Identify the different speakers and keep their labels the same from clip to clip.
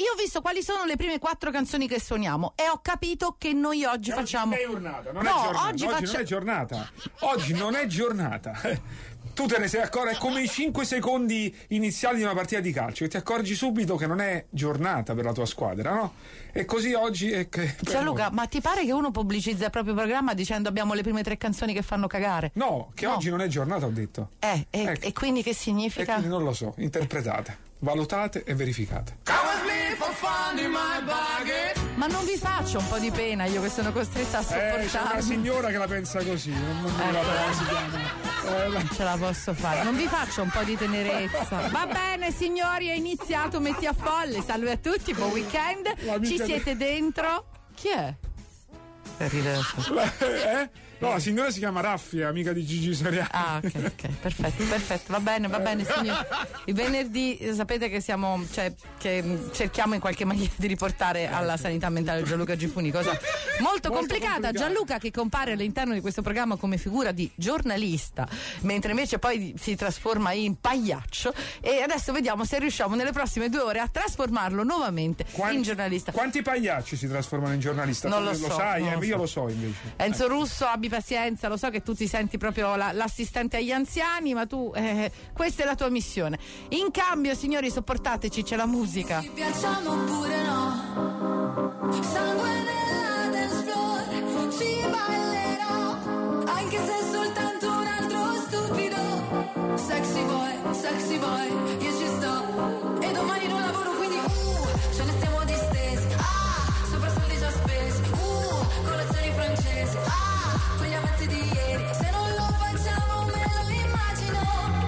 Speaker 1: Io ho visto quali sono le prime 4 canzoni che suoniamo e ho capito che noi oggi facciamo.
Speaker 2: Oggi non è giornata. Oggi non è giornata. Tu te ne sei accorto, è come i 5 secondi iniziali di una partita di calcio, che ti accorgi subito che non è giornata per la tua squadra, no? E così oggi è che.
Speaker 1: Gianluca, ma ti pare che uno pubblicizza il proprio programma dicendo abbiamo le prime 3 canzoni che fanno cagare?
Speaker 2: No, che oggi non è giornata, ho detto.
Speaker 1: Ecco. E quindi che significa?
Speaker 2: E quindi non lo so, interpretate, valutate e verificate.
Speaker 1: Ma non vi faccio un po' di pena io che sono costretta a sopportarmi?
Speaker 2: C'è una signora che la pensa così, non si chiama.
Speaker 1: Ce la posso fare, non vi faccio un po' di tenerezza. Va bene signori, è iniziato Metti a Folle. Salve a tutti, buon weekend. Ci siete dentro? Chi è?
Speaker 2: No, la signora si chiama Raffi, è amica di Gigi Soriano.
Speaker 1: Ah, ok, perfetto, va bene, signori. Il venerdì sapete che siamo, che cerchiamo in qualche maniera di riportare alla sanità mentale Gianluca Gifuni, cosa molto complicata. Gianluca che compare all'interno di questo programma come figura di giornalista, mentre invece poi si trasforma in pagliaccio, e adesso vediamo se riusciamo nelle prossime 2 ore a trasformarlo nuovamente in giornalista.
Speaker 2: Quanti pagliacci si trasformano in giornalista?
Speaker 1: Non lo so,
Speaker 2: sai,
Speaker 1: non lo
Speaker 2: io
Speaker 1: so.
Speaker 2: lo so invece.
Speaker 1: Enzo Russo, abbi pazienza, lo so che tu ti senti proprio l'assistente agli anziani, ma tu questa è la tua missione. In cambio, signori, sopportateci, c'è la musica.
Speaker 3: Ti piacciamo oppure no? Sangue nella dance floor, ci ballerò, anche se è soltanto un altro stupido. Sexy boy, io ci sto. E domani non lavoro, quindi ce ne stiamo distesi. Sopra soldi già spesi. Colazioni francesi. Quegli avanzi di ieri. Se non lo facciamo me lo immagino.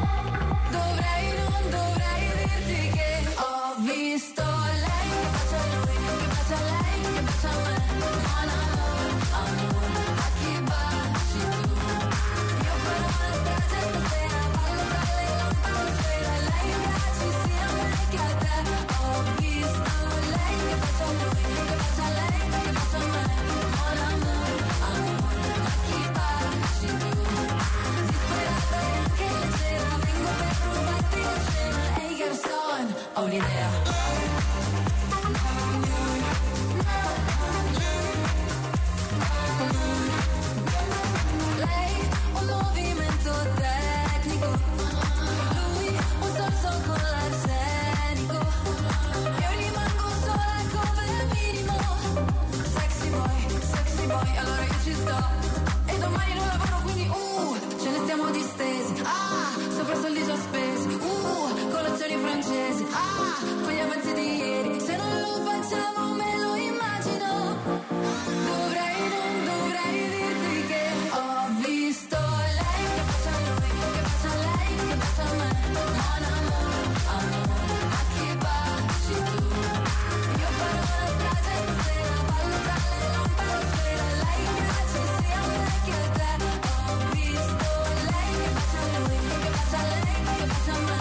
Speaker 3: Non dovrei dirti che ho visto lei che bacia a lui, che bacia a lei, che bacia a me. Amore, a chi baci tu? Io farò una strage stasera, ballo tra le lampade, lei piaci sia a me che a te. Ho visto lei che bacia a lui, che bacia a lei, che bacia a me. Amore, a chi baci tu? Disperata e anche leggera, vengo per rubarti la scena. Ehi garçon, ho un'idea. Lei un movimento tecnico, lui un sorso con l'arsenico. Io rimango sola come minimo. Sexy boy, allora io ci sto. E domani non lavoro, quindi ce ne stiamo distesi. Sopra soldi già spesi. Colazioni francesi. Quegli avanzi di ieri. Se non lo facciamo me lo immagino. Non dovrei dirti che ho visto lei che bacia a lui, che bacia a lei, che bacia a me. Amore, a chi baci tu? Io farò una strage stasera, ballo tra le lampade, lei piace sia a me che a te. Ho visto lei che bacia a lui, che bacia a lei, che bacia a me.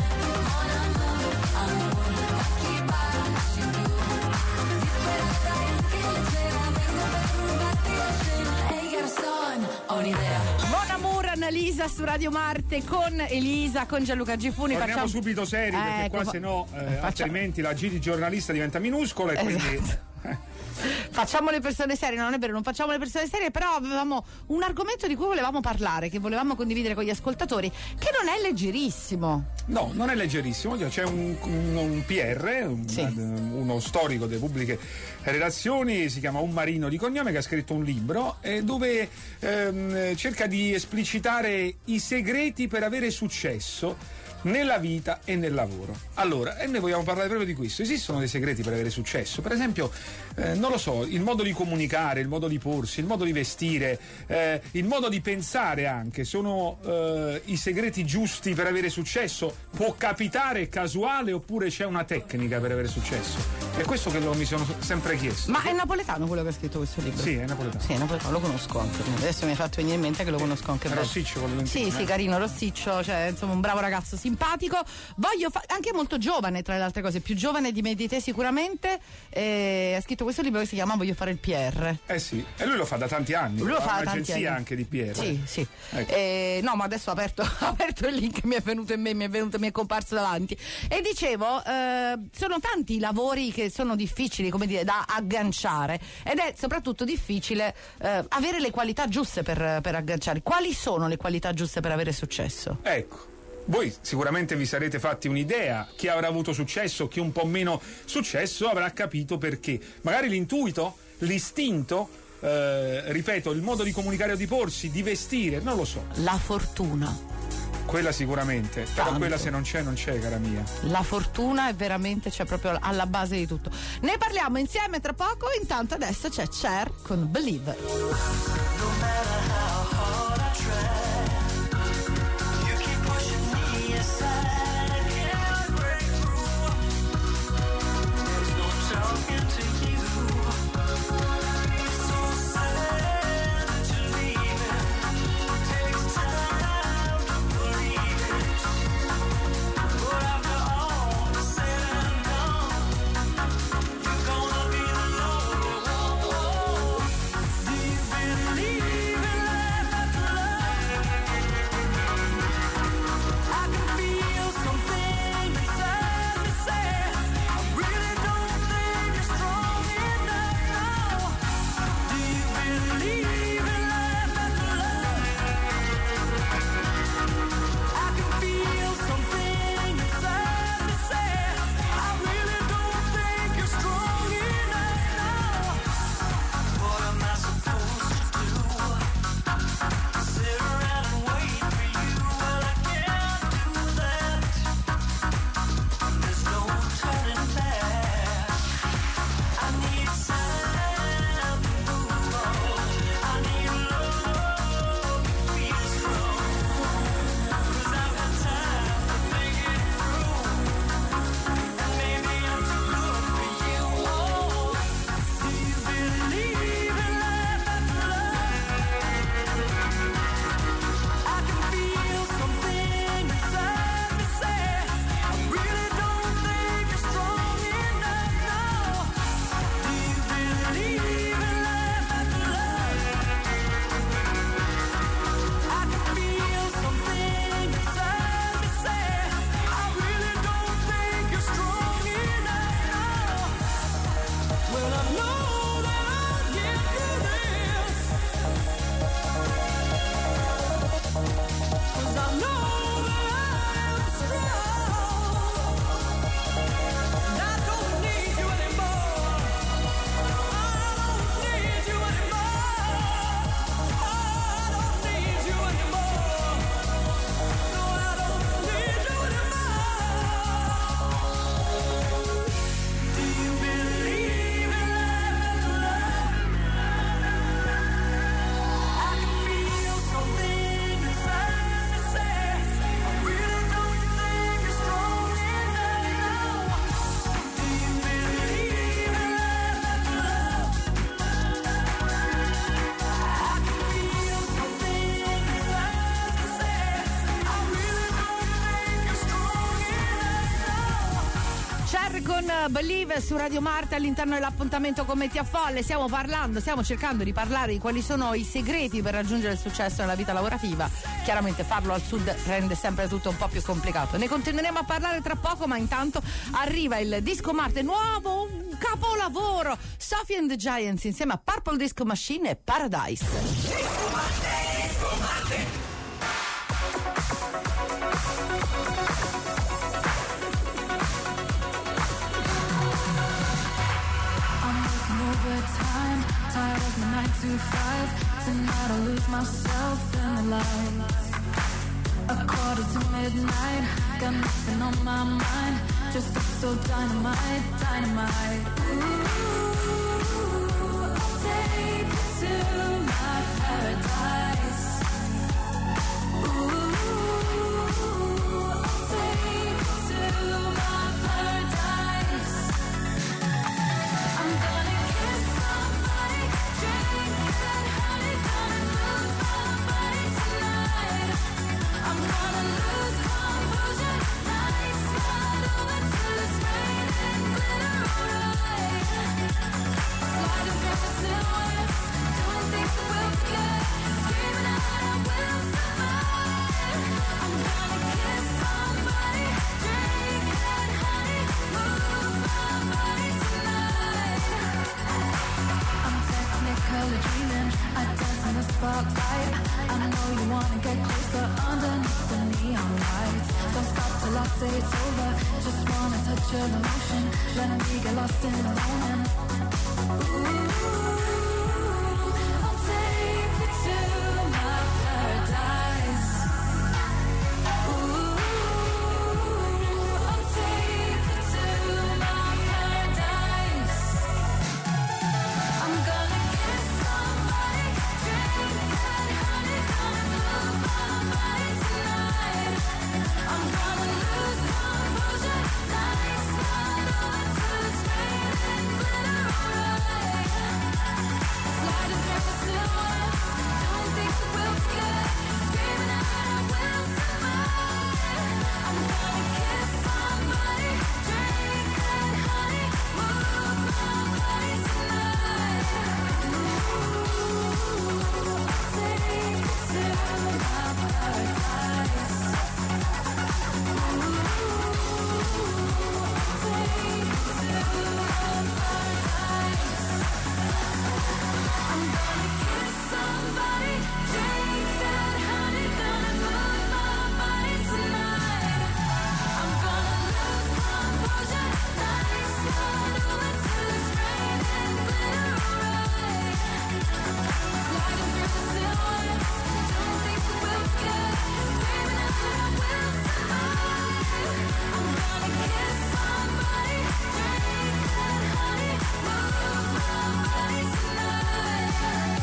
Speaker 3: Amore, a chi baci tu? Disperata e anche leggera, vengo per rubarti la scena. Ehi garçon, ho un'idea.
Speaker 1: Buon amore, Annalisa su Radio Marte con Elisa, con Gianluca Gifuni.
Speaker 2: Torniamo subito seri, perché qua se no altrimenti la G di giornalista diventa minuscola e quindi.
Speaker 1: Facciamo le persone serie, non è vero, non facciamo le persone serie, però avevamo un argomento di cui volevamo parlare, che volevamo condividere con gli ascoltatori, che non è leggerissimo.
Speaker 2: No, non è leggerissimo, c'è un PR, uno storico delle pubbliche relazioni, si chiama Un Marino di cognome, che ha scritto un libro dove cerca di esplicitare i segreti per avere successo nella vita e nel lavoro. Allora, e noi vogliamo parlare proprio di questo. Esistono dei segreti per avere successo? Per esempio, non lo so, il modo di comunicare, il modo di porsi, il modo di vestire, il modo di pensare anche, sono i segreti giusti per avere successo? Può capitare casuale oppure c'è una tecnica per avere successo? È questo che mi sono sempre chiesto.
Speaker 1: Ma è napoletano quello che ha scritto questo libro?
Speaker 2: Sì, è napoletano.
Speaker 1: Sì, è napoletano, lo conosco anche. Adesso mi hai fatto venire in mente che lo conosco anche bene.
Speaker 2: Rossiccio, quello
Speaker 1: Sì, carino, Rossiccio, cioè insomma un bravo ragazzo, simpatico, anche molto giovane, tra le altre cose, più giovane di me e di te sicuramente, ha scritto questo libro che si chiama Voglio fare il PR.
Speaker 2: Sì, e lui lo fa da tanti anni,
Speaker 1: lui lo fa da
Speaker 2: un'agenzia
Speaker 1: tanti anni.
Speaker 2: Anche di PR.
Speaker 1: Sì.
Speaker 2: Ecco.
Speaker 1: No, ma adesso ho aperto il link, mi è comparso davanti e dicevo, sono tanti i lavori che sono difficili, come dire, da agganciare, ed è soprattutto difficile avere le qualità giuste per agganciare. Quali sono le qualità giuste per avere successo?
Speaker 2: Ecco, voi sicuramente vi sarete fatti un'idea. Chi avrà avuto successo, chi un po' meno successo avrà capito perché. Magari l'intuito, l'istinto, ripeto, il modo di comunicare o di porsi, di vestire, non lo so.
Speaker 1: La fortuna.
Speaker 2: Quella sicuramente, però
Speaker 1: Tanto.
Speaker 2: quella se non c'è, non c'è, cara mia.
Speaker 1: La fortuna è veramente, c'è proprio alla base di tutto. Ne parliamo insieme tra poco, intanto adesso c'è Cher con Believe. Believe su Radio Marte all'interno dell'appuntamento con Metti a Folle. Stiamo cercando di parlare di quali sono i segreti per raggiungere il successo nella vita lavorativa. Chiaramente farlo al sud rende sempre tutto un po' più complicato. Ne continueremo a parlare tra poco, ma intanto arriva il Disco Marte nuovo, un capolavoro. Sophie and the Giants insieme a Purple Disco Machine e Paradise.
Speaker 4: Disco Marte, Disco Marte.
Speaker 3: Overtime, tired of the 9 to 5. Tonight I'll lose myself in the lights. 1:45, got nothing on my mind. Just so dynamite, dynamite. Ooh, I'll take you to my paradise. Ooh, I'll take you to my paradise. I'm gonna kiss somebody, drink that honey, gonna lose my body tonight. I'm gonna lose composure. outside. I know you wanna get closer underneath the neon lights. Don't stop till I say it's over. Just want a touch of emotion. Let me get lost in the moment. Ooh, I'll take you to my paradise. Ooh, I'll take you to my paradise. I'm gonna kiss somebody, drink that honey, gonna move my body tonight. I'm gonna lose composure, night slide over to the screen and glitter alright. Sliding through the silhouettes, don't think that we'll forget. Screaming out, I will survive. I'm gonna kiss somebody, drink that honey, move my body tonight. Ooh, I'll take you to my paradise. Ooh, I'll take you to my paradise. I'm gonna kiss somebody, drink that honey, gonna move my body tonight. I'm gonna lose composure, night slide over to the screen and glitter alright. Sliding through the silhouettes, don't think that we'll forget. Screaming out, I will survive. I'm gonna kiss somebody, drink that honey, move my body tonight.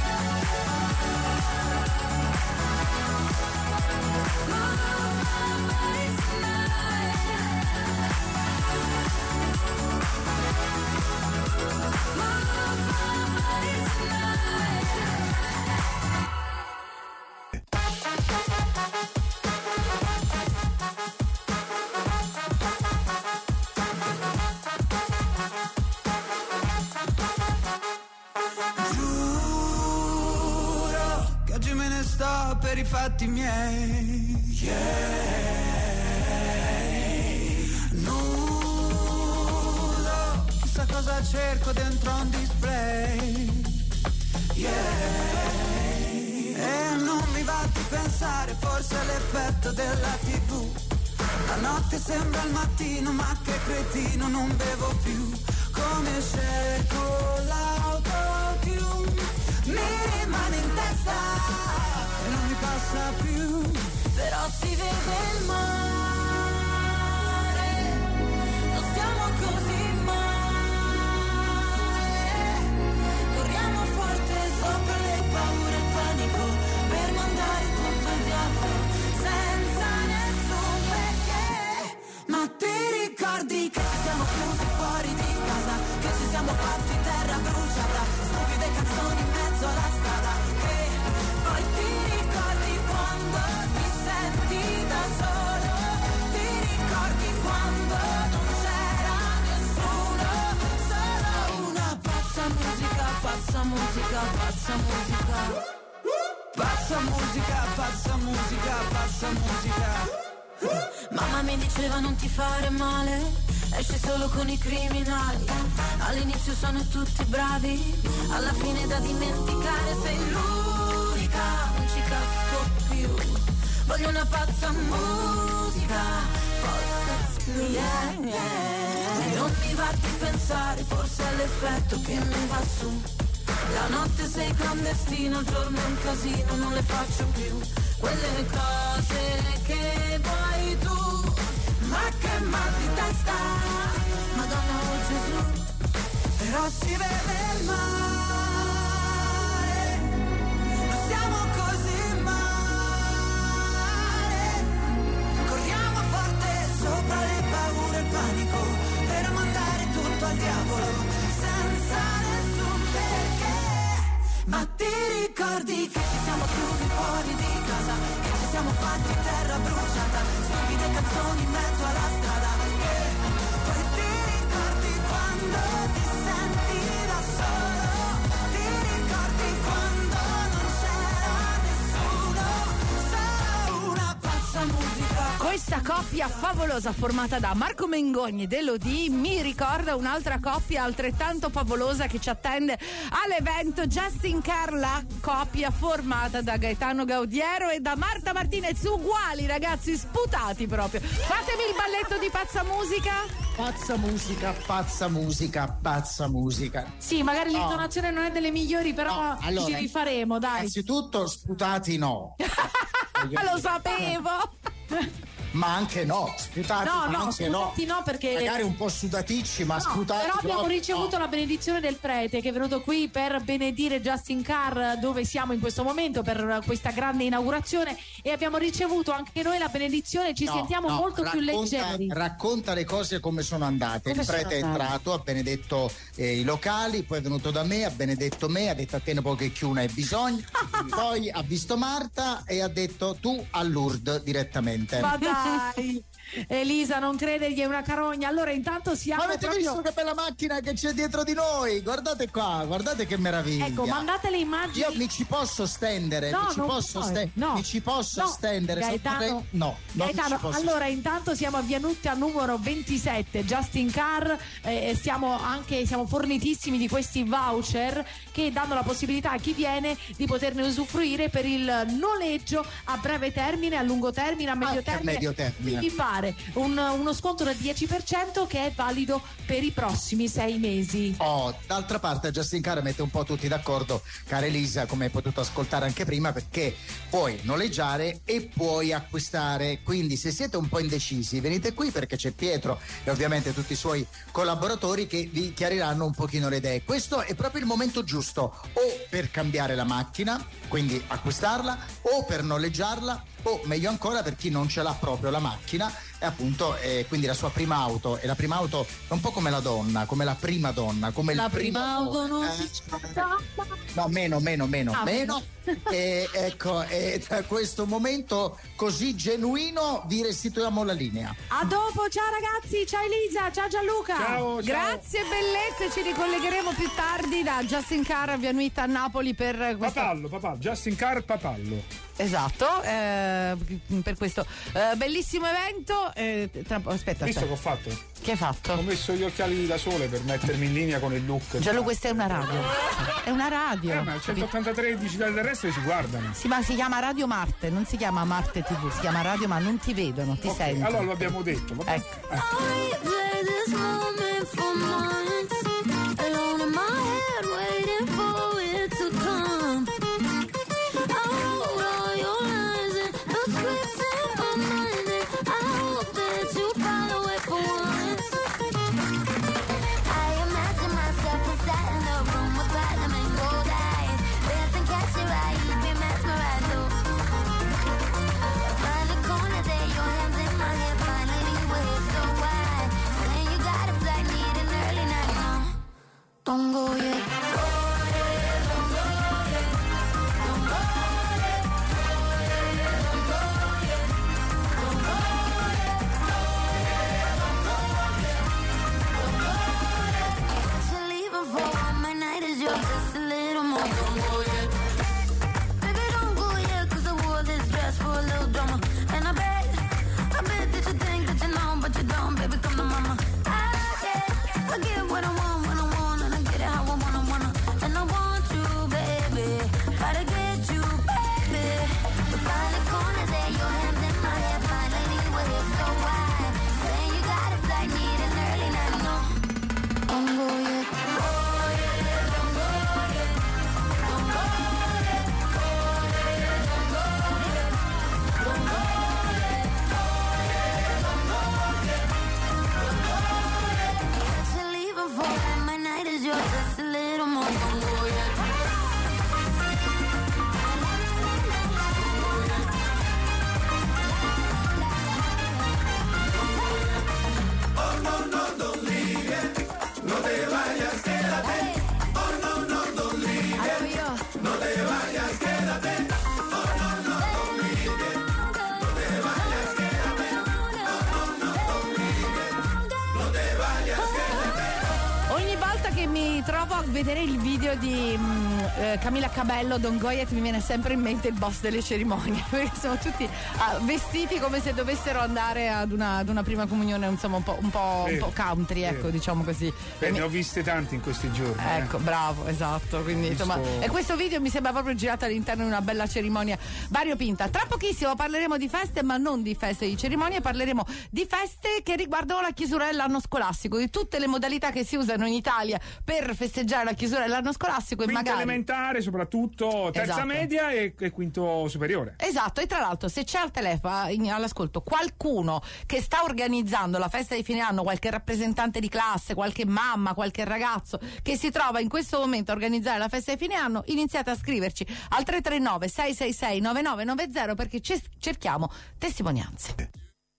Speaker 3: Move my body tonight. Move my body
Speaker 5: Giuro che oggi me ne sto per i fatti miei. Nudo, chissà cosa cerco dentro un display. E non mi va di pensare, forse è l'effetto della TV. La notte sembra il mattino, ma che cretino, non bevo più. Come cerco l'autotune, mi rimane in testa e non mi passa più.
Speaker 3: Però si vede il mare, non stiamo così male. Corriamo forte sopra le paure e il panico, per mandare tutto al diavolo, senza nessun perché. Ma ti ricordi che ci siamo chiusi fuori di casa, che ci siamo fatti terra bruciata, stupide canzoni in mezzo alla strada, che poi ti ricordi quando ti senti da solo, ti ricordi quando non c'era nessuno, solo una pazza musica, pazza musica, pazza musica.
Speaker 5: Pazza musica, pazza musica, pazza musica.
Speaker 3: Mamma mi diceva non ti fare male, esci solo con i criminali. All'inizio sono tutti bravi, alla fine da dimenticare sei l'unica, non ci casco più. Voglio una pazza musica, possess me, E non mi va di pensare, forse è l'effetto che mi va su. La notte sei clandestino, il giorno è un casino, non le faccio più quelle cose che vuoi tu. Ma che mal di testa, Madonna o Gesù.
Speaker 5: Però si vede il mare, non siamo così male. Corriamo forte sopra le paure e il panico, per mandare tutto al diavolo, senza nessun perché. Ma ti ricordi che ci siamo chiusi fuori di casa, che ci siamo fatti terra bruciata, stupide canzoni in mezzo alla strada, che poi ti ricordi quando ti senti da solo, ti ricordi quando non c'era nessuno, solo una pazza musica.
Speaker 1: Questa coppia favolosa formata da Marco Mengoni ed Elodie mi ricorda un'altra coppia altrettanto favolosa che ci attende all'evento Justin Carr, la coppia formata da Gaetano Gaudiero e da Marta Martinez, uguali ragazzi, sputati proprio. Fatemi il balletto di Pazza Musica.
Speaker 6: Pazza musica, pazza musica, pazza musica.
Speaker 7: Sì, magari l'intonazione non è delle migliori, però
Speaker 6: allora,
Speaker 7: ci rifaremo, dai.
Speaker 6: Innanzitutto sputati no.
Speaker 1: Lo sapevo.
Speaker 6: Ma anche no, sputati
Speaker 7: sputati no, perché
Speaker 6: magari un po' sudaticci, ma sputati.
Speaker 7: Però abbiamo ricevuto la benedizione del prete che è venuto qui per benedire Justin Carr, dove siamo in questo momento per questa grande inaugurazione, e abbiamo ricevuto anche noi la benedizione, ci sentiamo molto più leggeri.
Speaker 6: Racconta le cose come sono andate. Il prete è entrato, ha benedetto i locali, poi è venuto da me, ha benedetto me, ha detto a te ne poche che una hai bisogno, poi ha visto Marta e ha detto tu a Lourdes direttamente.
Speaker 7: Ma dai, Elisa non credergli, è una carogna. Allora intanto siamo.
Speaker 6: Ma avete visto che bella macchina che c'è dietro di noi? Guardate qua, guardate che meraviglia.
Speaker 7: Ecco, mandate le immagini.
Speaker 6: Io mi ci posso stendere, mi ci posso stendere.
Speaker 7: Gaetano,
Speaker 6: Gaetano,
Speaker 7: allora intanto siamo a Vianutta numero 27, Justin Carr, siamo fornitissimi di questi voucher che danno la possibilità a chi viene di poterne usufruire per il noleggio a breve termine, a lungo termine, a medio termine. Quindi fare uno sconto del 10% che è valido per i prossimi 6 mesi.
Speaker 6: D'altra parte Justin Carr mette un po' tutti d'accordo, cara Elisa, come hai potuto ascoltare anche prima, perché puoi noleggiare e puoi acquistare. Quindi se siete un po' indecisi venite qui, perché c'è Pietro e ovviamente tutti i suoi collaboratori che vi chiariranno un pochino le idee. Questo è proprio il momento giusto, o per cambiare la macchina, quindi acquistarla, o per noleggiarla, o meglio ancora per chi non ce l'ha proprio la macchina e appunto quindi la sua prima auto. E la prima auto è un po' come la donna, come la prima donna, come
Speaker 7: la
Speaker 6: il
Speaker 7: prima auto non si
Speaker 6: no, meno. E ecco, da questo momento così genuino vi restituiamo la linea.
Speaker 7: A dopo, ciao ragazzi, ciao Elisa, ciao Gianluca.
Speaker 2: Ciao.
Speaker 1: Grazie bellezze, ci ricollegheremo più tardi da Justin Carr a Vianuita a Napoli per questa...
Speaker 2: Papallo, Justin Carr Papallo.
Speaker 1: Esatto, per questo bellissimo evento. Aspetta.
Speaker 2: Visto che ho fatto?
Speaker 1: Che hai fatto?
Speaker 2: Ho messo gli occhiali da sole per mettermi in linea con il look.
Speaker 1: Gianlu, questa è una radio. È una radio.
Speaker 2: Ma il 183 digitali terrestri ci guardano.
Speaker 1: Sì, ma si chiama Radio Marte, non si chiama Marte TV, si chiama Radio, ma non ti vedono, ti sentono.
Speaker 2: Allora lo abbiamo detto.
Speaker 1: Ecco.
Speaker 3: Don't go yet. I get what I want when I want, and I get it how I wanna.
Speaker 1: mi trovo a vedere il video di Camilla Cabello, Don Goyet, mi viene sempre in mente il boss delle cerimonie, perché sono tutti vestiti come se dovessero andare ad una prima comunione, insomma un po' country, ecco, diciamo così.
Speaker 2: Ne ho viste tanti in questi giorni.
Speaker 1: Ecco, bravo, esatto. Quindi insomma, e questo video mi sembra proprio girato all'interno di una bella cerimonia variopinta. Tra pochissimo parleremo di feste, ma non di feste di cerimonie, parleremo di feste che riguardano la chiusura dell'anno scolastico, di tutte le modalità che si usano in Italia per festeggiare la chiusura dell'anno scolastico.
Speaker 2: Quinto
Speaker 1: e magari
Speaker 2: elementare, soprattutto terza media e quinto superiore.
Speaker 1: Esatto, e tra l'altro se c'è al telefono all'ascolto qualcuno che sta organizzando la festa di fine anno, qualche rappresentante di classe, qualche mamma, qualche ragazzo che si trova in questo momento a organizzare la festa di fine anno, iniziate a scriverci al 339 666 9990 perché cerchiamo testimonianze.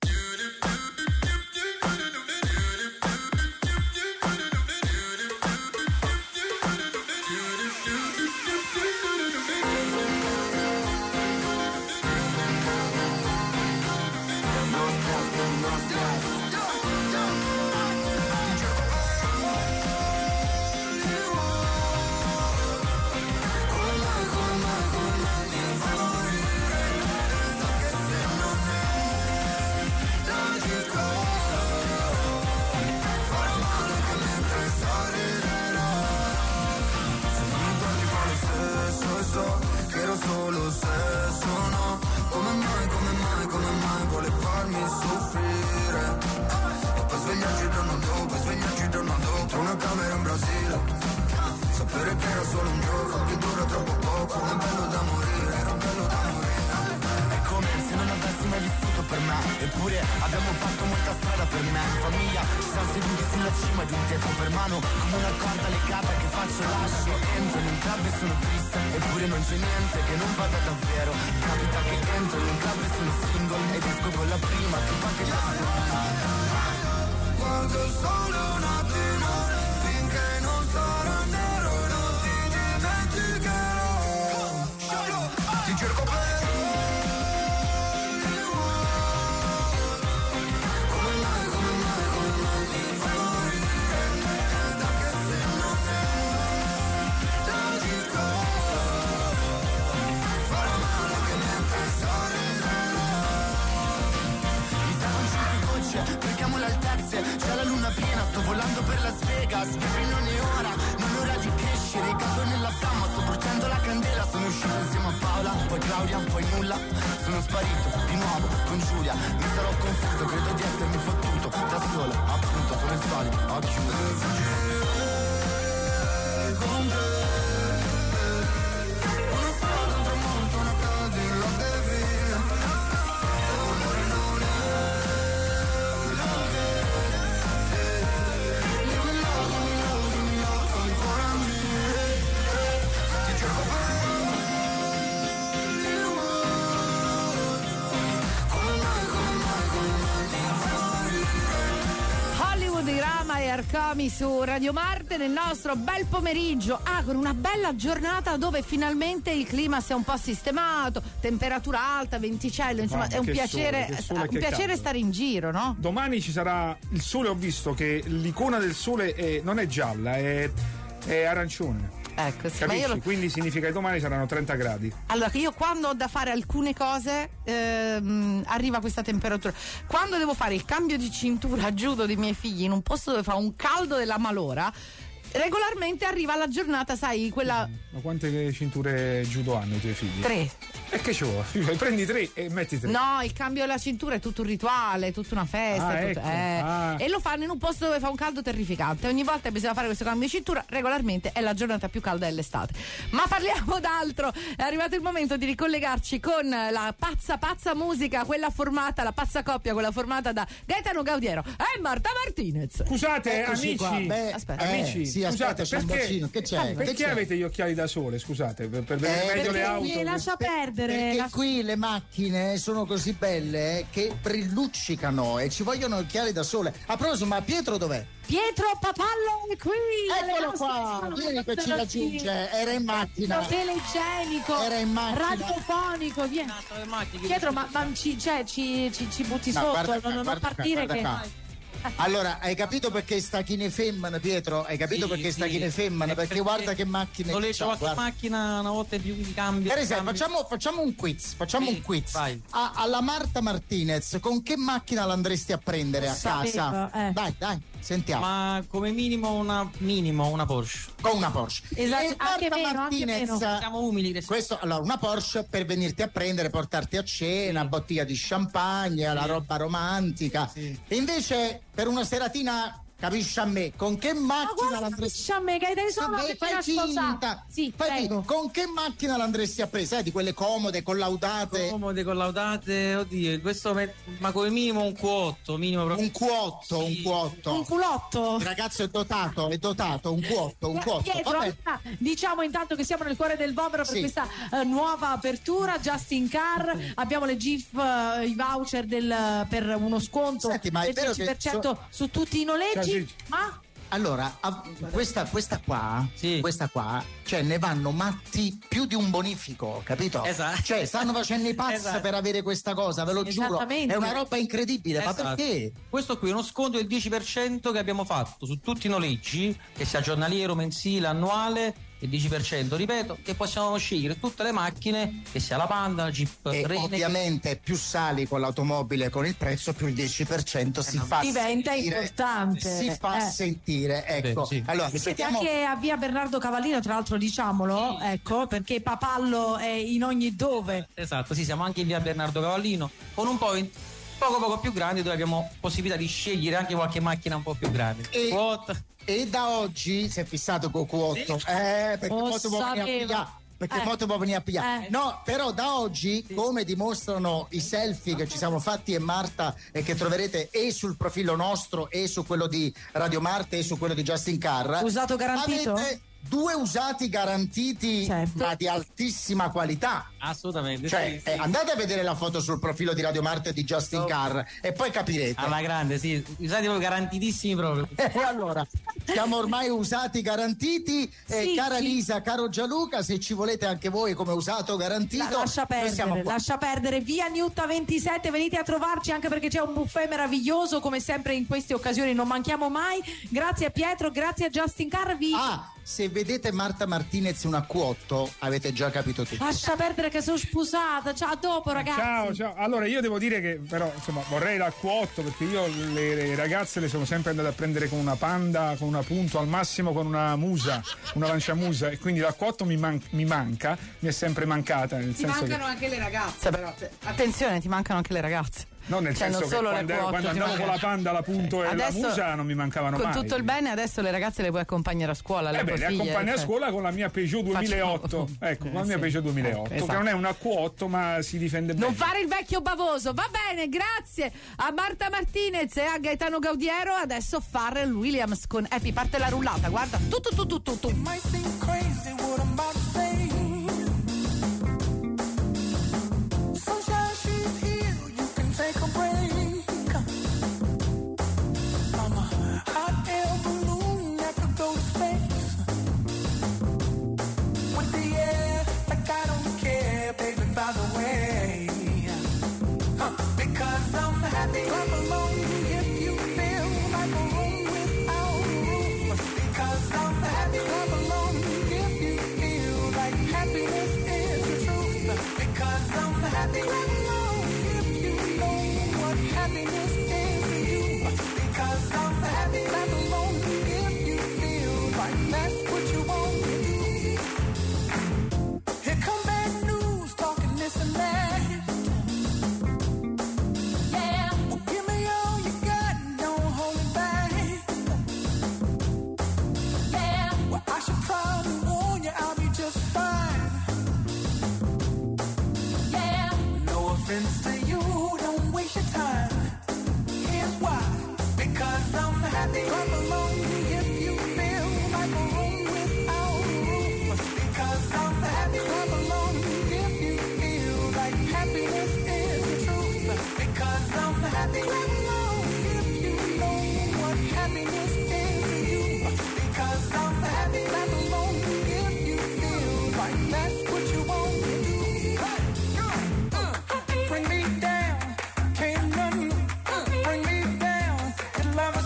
Speaker 8: Solo sesso, no? Come mai vuole farmi soffrire? E poi svegliarci il giorno dopo tra una camera in Brasile. Sapere che era solo un gioco che dura troppo poco, è bello da morire, era bello da morire. È come se non avessi mai vissuto per me, eppure abbiamo fatto molta strada per me. In famiglia ci siamo seduti sulla cima di un tetto per mano, come una corda legata che faccio lascio. Entro in un club e sono triste, eppure non c'è niente che non vada davvero. Capita che entro in un club e sono single ed esco con la prima tipa che passa. Guardo solo un attimo finché non sarà nero, non ti dimenticherò. Ti cerco per cerchiamo le altezze, c'è la luna piena, sto volando per Las Vegas, che non è ora, non è ora di crescere, cado nella fiamma, sto bruciando la candela, sono uscito insieme a Paola, poi Claudia, poi nulla, sono sparito di nuovo con Giulia, mi sarò confuso, credo di essermi fottuto, da solo, appunto, sono il solito, ho chiuso. Con te, una strada, un tramonto, una casa in la devina, amore non è.
Speaker 1: Rama e Arcomi su Radio Marte nel nostro bel pomeriggio, con una bella giornata dove finalmente il clima si è un po' sistemato, temperatura alta, venticello, insomma è un piacere, stare in giro, no?
Speaker 2: Domani ci sarà il sole, ho visto che l'icona del sole non è gialla, è arancione.
Speaker 1: Ecco, sì,
Speaker 2: capisci? Quindi significa che domani saranno 30 gradi.
Speaker 1: Allora, io quando ho da fare alcune cose arriva questa temperatura. Quando devo fare il cambio di cintura a judo dei miei figli in un posto dove fa un caldo della malora, regolarmente arriva la giornata, sai, quella.
Speaker 2: Ma quante cinture judo hanno i tuoi figli?
Speaker 1: 3.
Speaker 2: E che ci vuole? Prendi 3 e metti 3.
Speaker 1: No, il cambio della cintura è tutto un rituale, è tutta una festa. E lo fanno in un posto dove fa un caldo terrificante. Ogni volta bisogna fare questo cambio di cintura, regolarmente è la giornata più calda dell'estate. Ma parliamo d'altro. È arrivato il momento di ricollegarci con la pazza musica, quella formata, la pazza coppia, quella formata da Gaetano Gaudiero e Marta Martinez.
Speaker 2: Scusate,
Speaker 6: Eccoci
Speaker 2: amici.
Speaker 1: Aspetta.
Speaker 6: Amici. Sì, aspetta,
Speaker 2: scusate,
Speaker 6: bacino. Che c'è?
Speaker 2: Perché avete gli occhiali da sole? Scusate, per vedere meglio le auto.
Speaker 7: Lascia perdere.
Speaker 6: Perché qui le macchine sono così belle che brilluccicano e ci vogliono occhiali da sole. A proposito, ma Pietro dov'è?
Speaker 7: Pietro Papallo è qui.
Speaker 6: Eccolo qua, vieni che ci raggiunge. Era in macchina.
Speaker 7: Telegenico.
Speaker 6: Era in macchina.
Speaker 7: Radiofonico. Vieni. Pietro, ma ci butti sotto, non partire che.
Speaker 6: Allora, hai capito perché sta chi ne femmina, Pietro? Hai capito perché sta chi ne femmina? Perché guarda che macchine.
Speaker 9: Noleggio qualche macchina una volta in più di cambio.
Speaker 6: Per esempio, facciamo un quiz. Un quiz.
Speaker 9: Vai.
Speaker 6: Alla Marta Martinez, con che macchina l'andresti a prendere a casa? Dai, sentiamo.
Speaker 9: Ma come minimo una Porsche.
Speaker 6: Con una Porsche.
Speaker 7: Esatto,
Speaker 6: E Marta Martinez,
Speaker 9: siamo umili.
Speaker 6: questo, allora, una Porsche per venirti a prendere, portarti a cena, una bottiglia di champagne, la roba romantica.
Speaker 9: Sì.
Speaker 6: E invece per una seratina, capisci a me, con che macchina l'andresti
Speaker 7: a me, che sono
Speaker 6: fai finta.
Speaker 7: Sì,
Speaker 6: con che macchina l'andresti a prendere? Di quelle comode, collaudate?
Speaker 9: Oddio, questo ma come minimo un Q8,
Speaker 6: un Q8.
Speaker 7: Un culotto.
Speaker 6: Il ragazzo è dotato, un Q8.
Speaker 7: Pietro, allora, diciamo intanto che siamo nel cuore del Vomero per questa nuova apertura Justin Car, abbiamo le GIF, i voucher per uno sconto
Speaker 6: del
Speaker 7: 10% su tutti i noleggi. Ma
Speaker 6: allora, questa qua, cioè ne vanno matti più di un bonifico, capito?
Speaker 9: Esatto.
Speaker 6: Cioè stanno facendo i pazzi per avere questa cosa, ve lo giuro. È una roba incredibile, ma perché?
Speaker 9: Questo qui è uno sconto del 10% che abbiamo fatto su tutti i noleggi, che sia giornaliero, mensile, annuale, il 10%, ripeto, che possiamo scegliere tutte le macchine, che sia la Panda, la Jeep,
Speaker 6: e
Speaker 9: Renegade.
Speaker 6: Ovviamente più sali con l'automobile, con il prezzo, più il 10%
Speaker 7: diventa importante.
Speaker 6: Si fa sentire, ecco.
Speaker 9: Sì.
Speaker 6: Allora,
Speaker 7: siete anche a via Bernardo Cavallino, tra l'altro, diciamolo, ecco, perché Papallo è in ogni dove.
Speaker 9: Esatto, sì, siamo anche in via Bernardo Cavallino, con un point poco più grande, dove abbiamo possibilità di scegliere anche qualche macchina un po' più grande.
Speaker 6: E da oggi si è fissato con Q8, perché molto può venire a pigliare. No, però da oggi, come dimostrano i selfie che ci siamo fatti e Marta, e che troverete e sul profilo nostro e su quello di Radio Marta e su quello di Justin Car,
Speaker 7: usato garantito?
Speaker 6: Avete 2 usati garantiti, ma di altissima qualità.
Speaker 9: Assolutamente.
Speaker 6: Cioè,
Speaker 9: sì.
Speaker 6: andate a vedere la foto sul profilo di Radio Marta e di Justin Car e poi capirete.
Speaker 9: Alla grande, sì, usati proprio garantitissimi proprio.
Speaker 6: E allora, siamo ormai usati garantiti. Cara Lisa, caro Gianluca, se ci volete anche voi come usato garantito,
Speaker 7: lascia perdere, via Newta 27, venite a trovarci, anche perché c'è un buffet meraviglioso, come sempre in queste occasioni non manchiamo mai. Grazie a Pietro, grazie a Justin Car.
Speaker 6: Se vedete Marta Martinez una Q8, avete già capito tutto.
Speaker 7: Lascia perdere che sono sposata. Ciao, a dopo ragazzi.
Speaker 2: Ciao. Allora io devo dire che però insomma vorrei la Q8, perché io le ragazze le sono sempre andate a prendere con una Panda, con una Punto, al massimo con una Musa, una Lanciamusa, e quindi la Q8 mi manca, mi è sempre mancata. Nel senso
Speaker 1: mancano anche le ragazze, però attenzione, ti mancano anche le ragazze.
Speaker 2: No, nel senso che quando andavo con la Panda, la Punto e la Musa non mi mancavano mai.
Speaker 1: Con tutto il bene, adesso le ragazze le puoi accompagnare a scuola.
Speaker 2: Le accompagno a scuola con la mia Peugeot 2008. Ecco, con la mia Peugeot 2008, che non è una Q8, ma si difende bene.
Speaker 1: Non fare il vecchio bavoso. Va bene, grazie a Marta Martinez e a Gaetano Gaudiero. Adesso Pharrell Williams con Happy. Parte la rullata, guarda. Tu.
Speaker 5: Take a break. I'm a hot air balloon that could go to space. With the air, like I don't care, baby, by the way. Because I'm happy. Clap along if you feel like a room without a roof. Because I'm happy. Clap along if you feel like happiness is the truth. Because I'm happy. Clap along if you know what happiness is to you. Because I'm happy. Clap along if you feel like that's what you want to do. Here come bad news, talking this and that. Yeah, well, give me all you got, don't hold it back. Yeah, well, I should probably warn you, I'll be just fine. Yeah, no offense to you, don't waste your time. Here's why. Because I'm happy. Clap along if you feel like a room without a roof. Because I'm happy. Clap along if you feel like happiness is the truth. Because I'm happy. Clap along if you know what happiness is to you. Because I'm happy. Clap along if you feel like that's what you want to do. Bring me down, can't nothing bring me down. Your love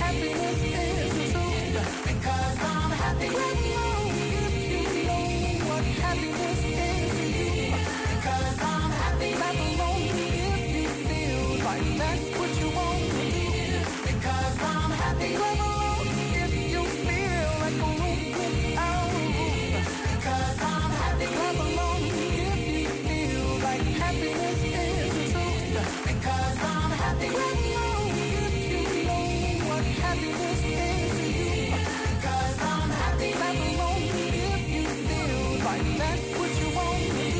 Speaker 3: happiness is the truth. Because I'm happy. Clap along if you know what happiness is to you. Because I'm happy. Clap along if you feel like that's what you want to do. Because I'm happy. Clap along if you feel like a room without a roof. Because I'm happy. Clap along if you feel like happiness is the truth. Because I'm happy. Clap along if you know what happiness is to you. Because I'm happy. Clap along if you feel like that's what you want to do.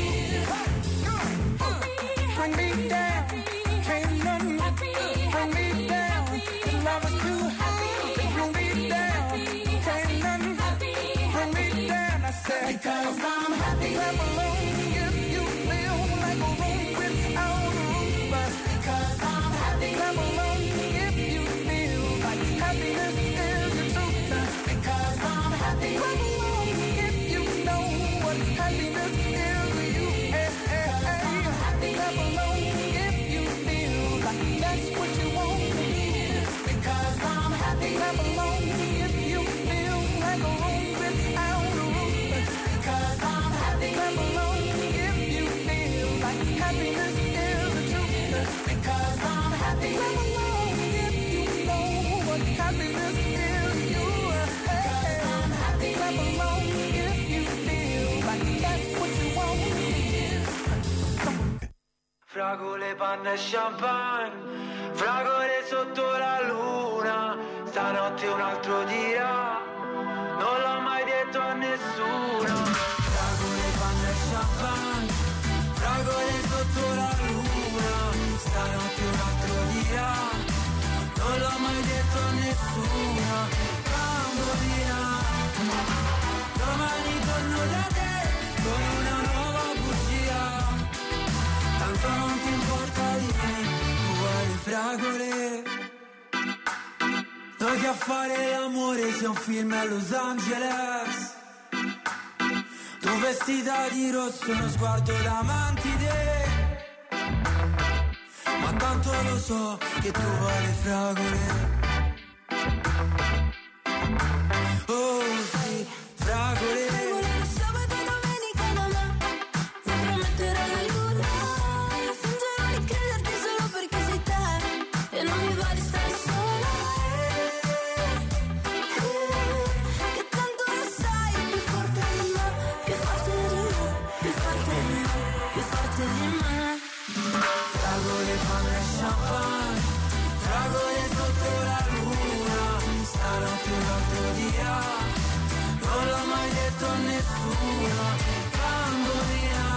Speaker 3: Bring me down, can't nothing bring me down. The love is too high. Bring me down, can't nothing bring me down. I said because I'm happy. Clap along if you feel like a room without a roof. Because I'm happy. Clap along if you feel like happiness is the truth. Because I'm happy. Clap along if you know what happiness is to you. Hey, hey, hey. Clap along if you feel like that's what you want to do. Because I'm happy. Clap along if you feel like a room without a roof. Because I'm happy. Clap along if you feel like happiness is the truth. Because I'm happy. Clap along if you know what happiness is to you. Because I'm happy. Clap along if you feel like that's what you want to do.
Speaker 10: Fragole, panna e champagne, fragole sotto la luna, stanotte un altro dirà, non l'ho mai detto a nessuno. Fragole, panna e champagne, fragole sotto la luna, stanotte un altro dirà, non l'ho mai detto a nessuno. Bambolina, domani torno da te con una nuova bugia. Tanto non ti importa di me, tu vuoi le fragole. Noi che a fare l'amore sia un film a Los Angeles. Tu vestita di rosso, uno sguardo da mantide. Ma tanto lo so che tu vuoi le fragole. Oh sì, fragole.
Speaker 3: E non mi va di stare sola, che tanto lo sai, più forte di me, più forte di me, più forte di me, più forte di me.
Speaker 10: Fragole, panna e champagne, fragole sotto la luna, stanotte un altro dia, non l'ho mai detto a nessuno. Bambolina,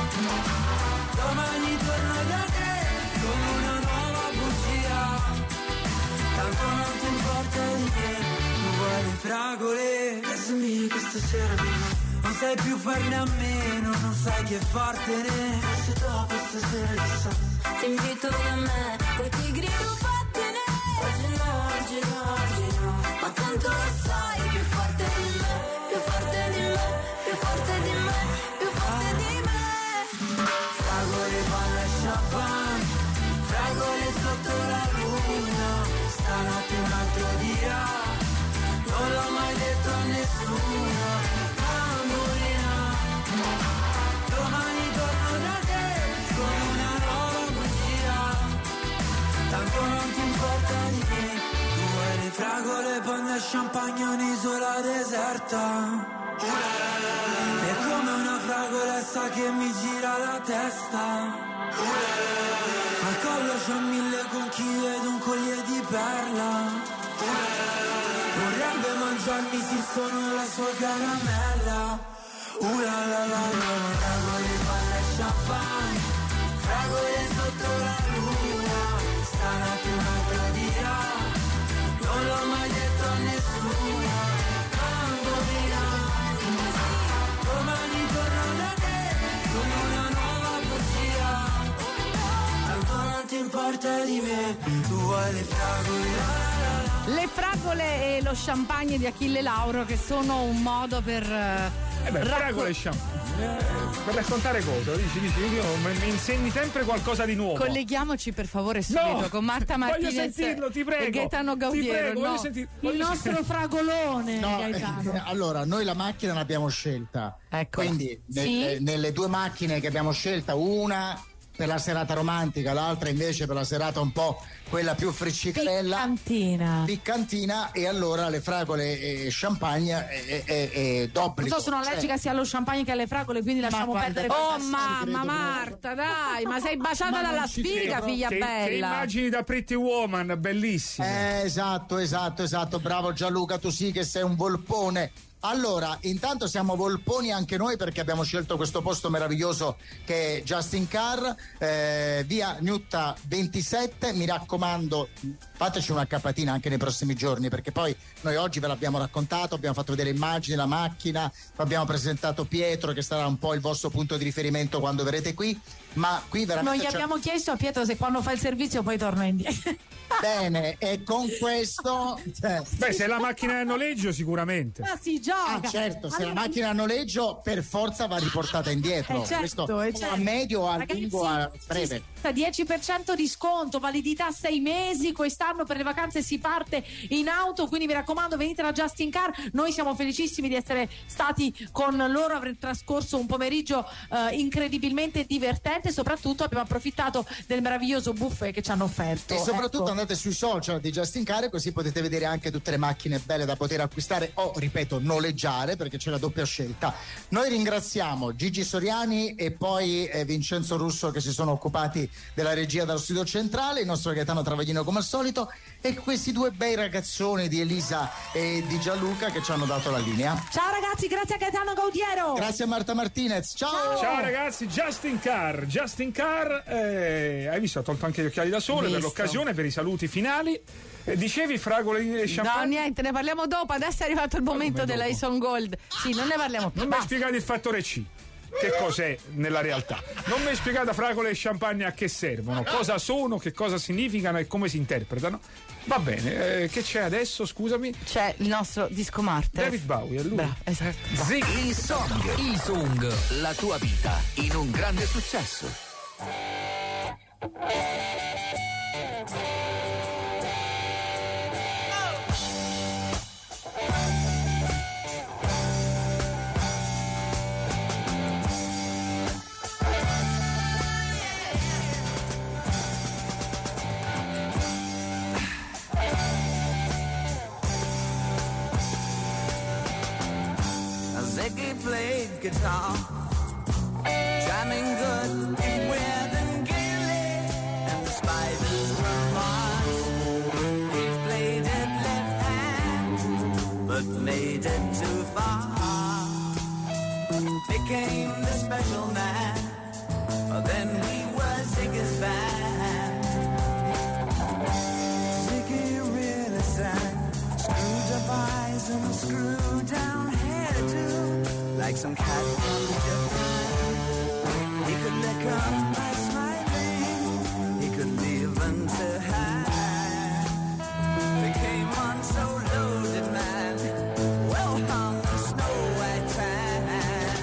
Speaker 10: domani torno da te con una nuova bugia. Tanto non ti importa di me, tu vuoi le fragole. Adesso mi questa sera non sai più farne a meno, non sai che fartene. Forse dopo stasera chissà,
Speaker 3: Ti invito da me, poi ti grido vattene. Oggi no, oggi no, oggi no, ma tanto lo sai, più forte di me, più forte di me, più forte di me, più forte di me.
Speaker 10: fragole, panna e champagne, fragole sotto la luna, stanotte un altro dia, non l'ho mai detto a nessuno. Bambolina, domani torno da te con una nuova bugia. Tanto non ti importa di me, tu vuoi le fragole, panna e champagne, un'isola deserta. È come una fragolessa che mi gira la testa. Al collo c'ho 1000 conchiglie ed un collier di perla. Vorrebbe mangiarmi se sono la sua caramella. La la la la, fragole, panna e champagne, fragole sotto la luna, stanotte un altro dia, non l'ho mai detto a nessuno. Bambolina, domani torno da te con una nuova bugia. Tanto non ti importa di me, tu vuoi le fragole. La la la.
Speaker 1: Le fragole e lo champagne di Achille Lauro, che sono un modo per
Speaker 2: fragole e champagne. Per raccontare cosa? Dici, io mi insegni sempre qualcosa di nuovo.
Speaker 1: Colleghiamoci per favore subito con Marta Martinez.
Speaker 2: Voglio sentirlo, ti prego.
Speaker 1: E Gaetano Gaudiero.
Speaker 7: Il nostro fragolone.
Speaker 6: No,
Speaker 7: Gaetano.
Speaker 6: allora, noi la macchina l'abbiamo scelta.
Speaker 1: Eccola.
Speaker 6: Quindi
Speaker 7: Sì.
Speaker 6: nelle due macchine che abbiamo scelta, una per la serata romantica, l'altra invece per la serata un po' quella più friccicarella, piccantina, e allora le fragole e champagne è d'obbligo.
Speaker 7: Non so, sono allergica sia allo champagne che alle fragole, quindi lasciamo perdere.
Speaker 1: Oh mamma Marta, dai, ma sei baciata dalla sfiga, figlia bella.
Speaker 2: Che immagini da Pretty Woman, bellissime.
Speaker 6: Esatto, bravo Gianluca, tu sì che sei un volpone. Allora, intanto siamo volponi anche noi perché abbiamo scelto questo posto meraviglioso che è Justin Carr, via Gnutta 27. Mi raccomando, fateci una accapatina anche nei prossimi giorni, perché poi noi oggi ve l'abbiamo raccontato, abbiamo fatto vedere immagini, la macchina, abbiamo presentato Pietro che sarà un po' il vostro punto di riferimento quando verrete qui, ma qui veramente
Speaker 7: noi gli abbiamo chiesto a Pietro se quando fa il servizio poi torna indietro.
Speaker 6: Bene, e con questo
Speaker 2: se la macchina è a noleggio sicuramente.
Speaker 7: Ma si gioca.
Speaker 6: Certo, se la macchina a noleggio per forza va riportata indietro.
Speaker 7: Certo.
Speaker 6: A medio, a lungo, a breve.
Speaker 7: 10% di sconto, validità 6 mesi. Quest'anno per le vacanze si parte in auto, quindi mi raccomando, venite da Justin Carr. Noi siamo felicissimi di essere stati con loro, aver trascorso un pomeriggio incredibilmente divertente. Soprattutto abbiamo approfittato del meraviglioso buffet che ci hanno offerto.
Speaker 6: E soprattutto andate sui social di Justin Carr, così potete vedere anche tutte le macchine belle da poter acquistare o, ripeto, noleggiare, perché c'è la doppia scelta. Noi ringraziamo Gigi Soriani e poi Vincenzo Russo che si sono occupati della regia dallo studio centrale, il nostro Gaetano Travaglino come al solito, e questi due bei ragazzoni di Elisa e di Gianluca che ci hanno dato la linea.
Speaker 7: Ciao ragazzi, grazie a Gaetano Gaudiero.
Speaker 6: Grazie a Marta Martinez.
Speaker 2: Ciao ragazzi, Justin Carr, hai visto, ha tolto anche gli occhiali da sole per l'occasione, per i saluti finali. Dicevi fragole e champagne?
Speaker 1: No, niente, ne parliamo dopo. Adesso è arrivato il momento della Ison Gold. Sì, non ne parliamo più.
Speaker 2: Non mi hai spiegato il fattore C. Che cos'è nella realtà? Non mi hai spiegato fragole e champagne a che servono, cosa sono, che cosa significano e come si interpretano. Va bene, che c'è adesso, scusami?
Speaker 1: C'è il nostro disco Marte.
Speaker 2: David Bowie, è lui.
Speaker 1: Bravo, esatto.
Speaker 11: I-Song, la tua vita in un grande successo.
Speaker 5: Ziggy played guitar, jamming good in Weird and Gilly, and the Spiders were Mars. He played it left hand, but made it too far. Became the special man, then we were Ziggy's band. Ziggy really sang, screwed up eyes and screwed down hairdo, like some cat from Japan. He could lick up by smiling, he could leave them to hand. Became one so loaded man, well hung in snow white tan.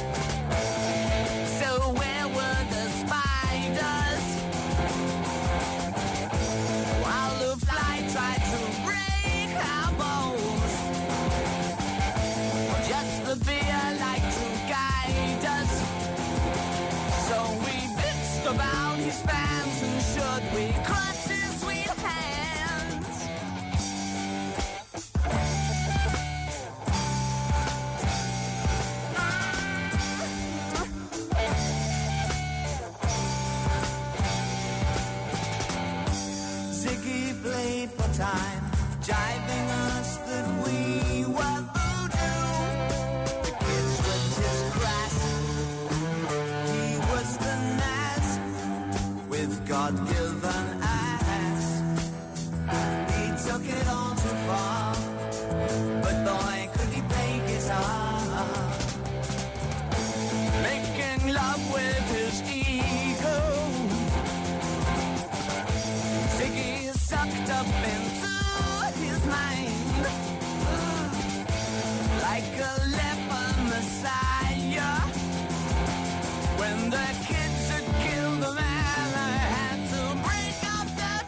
Speaker 5: So where were the spiders while the fly tried to break our bones? Just the beer like to guide us, so we bitched about his fans, and should we crush his sweet hands? Ziggy played for time, jiving us that we were voodoo. The kids with his grass, he was the Nas with God-given ass. He took it all too far, but boy could he play guitar. Making love with his ego, Ziggy sucked up into his mind like a leper messiah.
Speaker 10: When the kids had killed the man, I had to break up the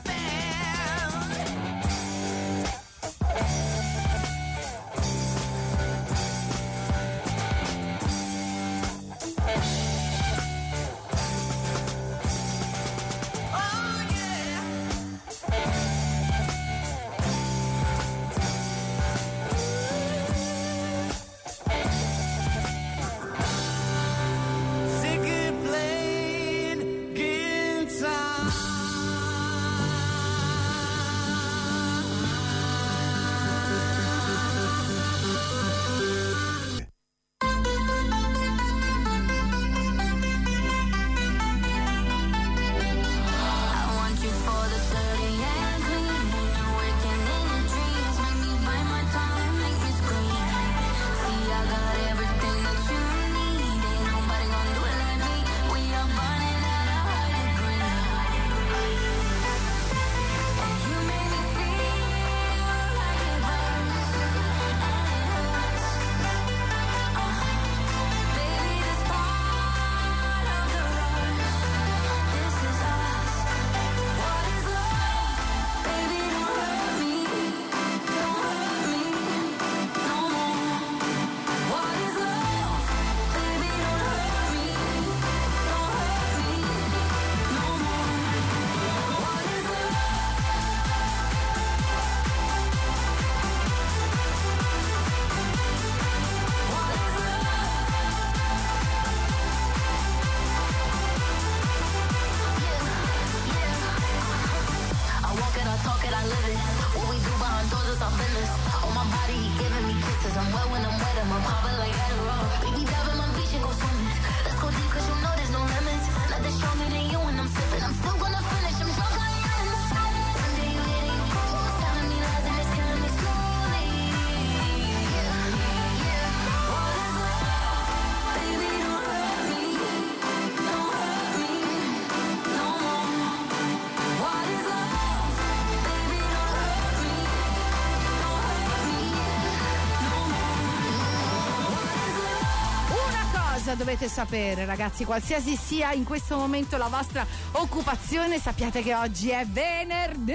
Speaker 1: Dovete sapere, ragazzi, qualsiasi sia in questo momento la vostra occupazione, sappiate che oggi è venerdì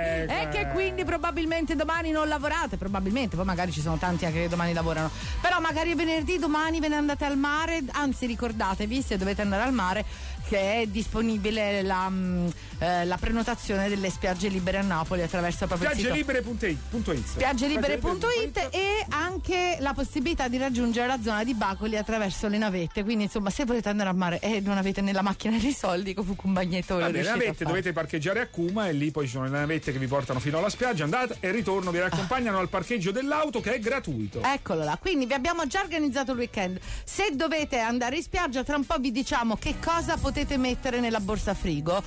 Speaker 1: e che quindi probabilmente domani non lavorate, probabilmente, poi magari ci sono tanti anche che domani lavorano, però magari è venerdì, domani ve ne andate al mare, anzi ricordatevi, se dovete andare al mare, che è disponibile la prenotazione delle spiagge libere a Napoli attraverso proprio
Speaker 2: spiaggelibere.it
Speaker 1: spiaggelibere.it e anche la possibilità di raggiungere la zona di Bacoli attraverso le navette, quindi insomma se volete andare a mare e non avete nella macchina dei soldi, comunque un bagnetto
Speaker 2: le navette dovete parcheggiare a Cuma e lì poi ci sono le navette che vi portano fino alla spiaggia, andate e ritorno, vi raccompagnano al parcheggio dell'auto che è gratuito.
Speaker 1: Eccolo là, quindi vi abbiamo già organizzato il weekend. Se dovete andare in spiaggia, tra un po' vi diciamo che cosa potete mettere nella borsa frigo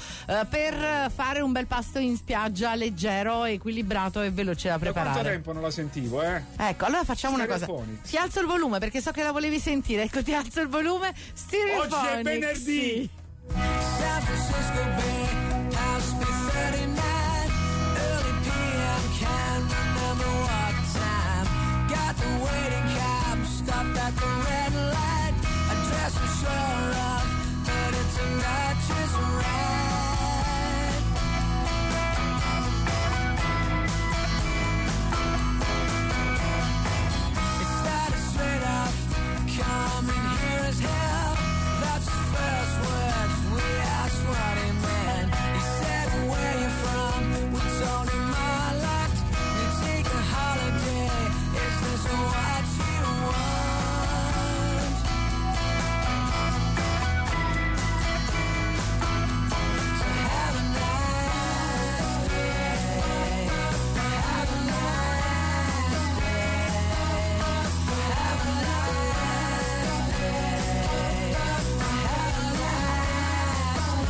Speaker 1: per fare un bel pasto in spiaggia leggero, equilibrato e veloce da preparare.
Speaker 2: Da quanto tempo non la sentivo,
Speaker 1: Ecco, allora facciamo una cosa. Ti alzo il volume perché so che la volevi sentire. Ecco, ti alzo il volume. Stereophonics.
Speaker 2: Oggi è venerdì.
Speaker 1: Sì.
Speaker 10: San Francisco Bay, House B39, early PM, can't remember what time. Got the waiting cab, stopped at the red light. Address I'm sure of, but it's a righteous right. It started straight off, coming here as hell. That's his first words. We asked what he meant. He said, where you from? We told him I left. We take a holiday. Is this what you want? So have a nice day. Have a nice day. Have a nice day. Have a nice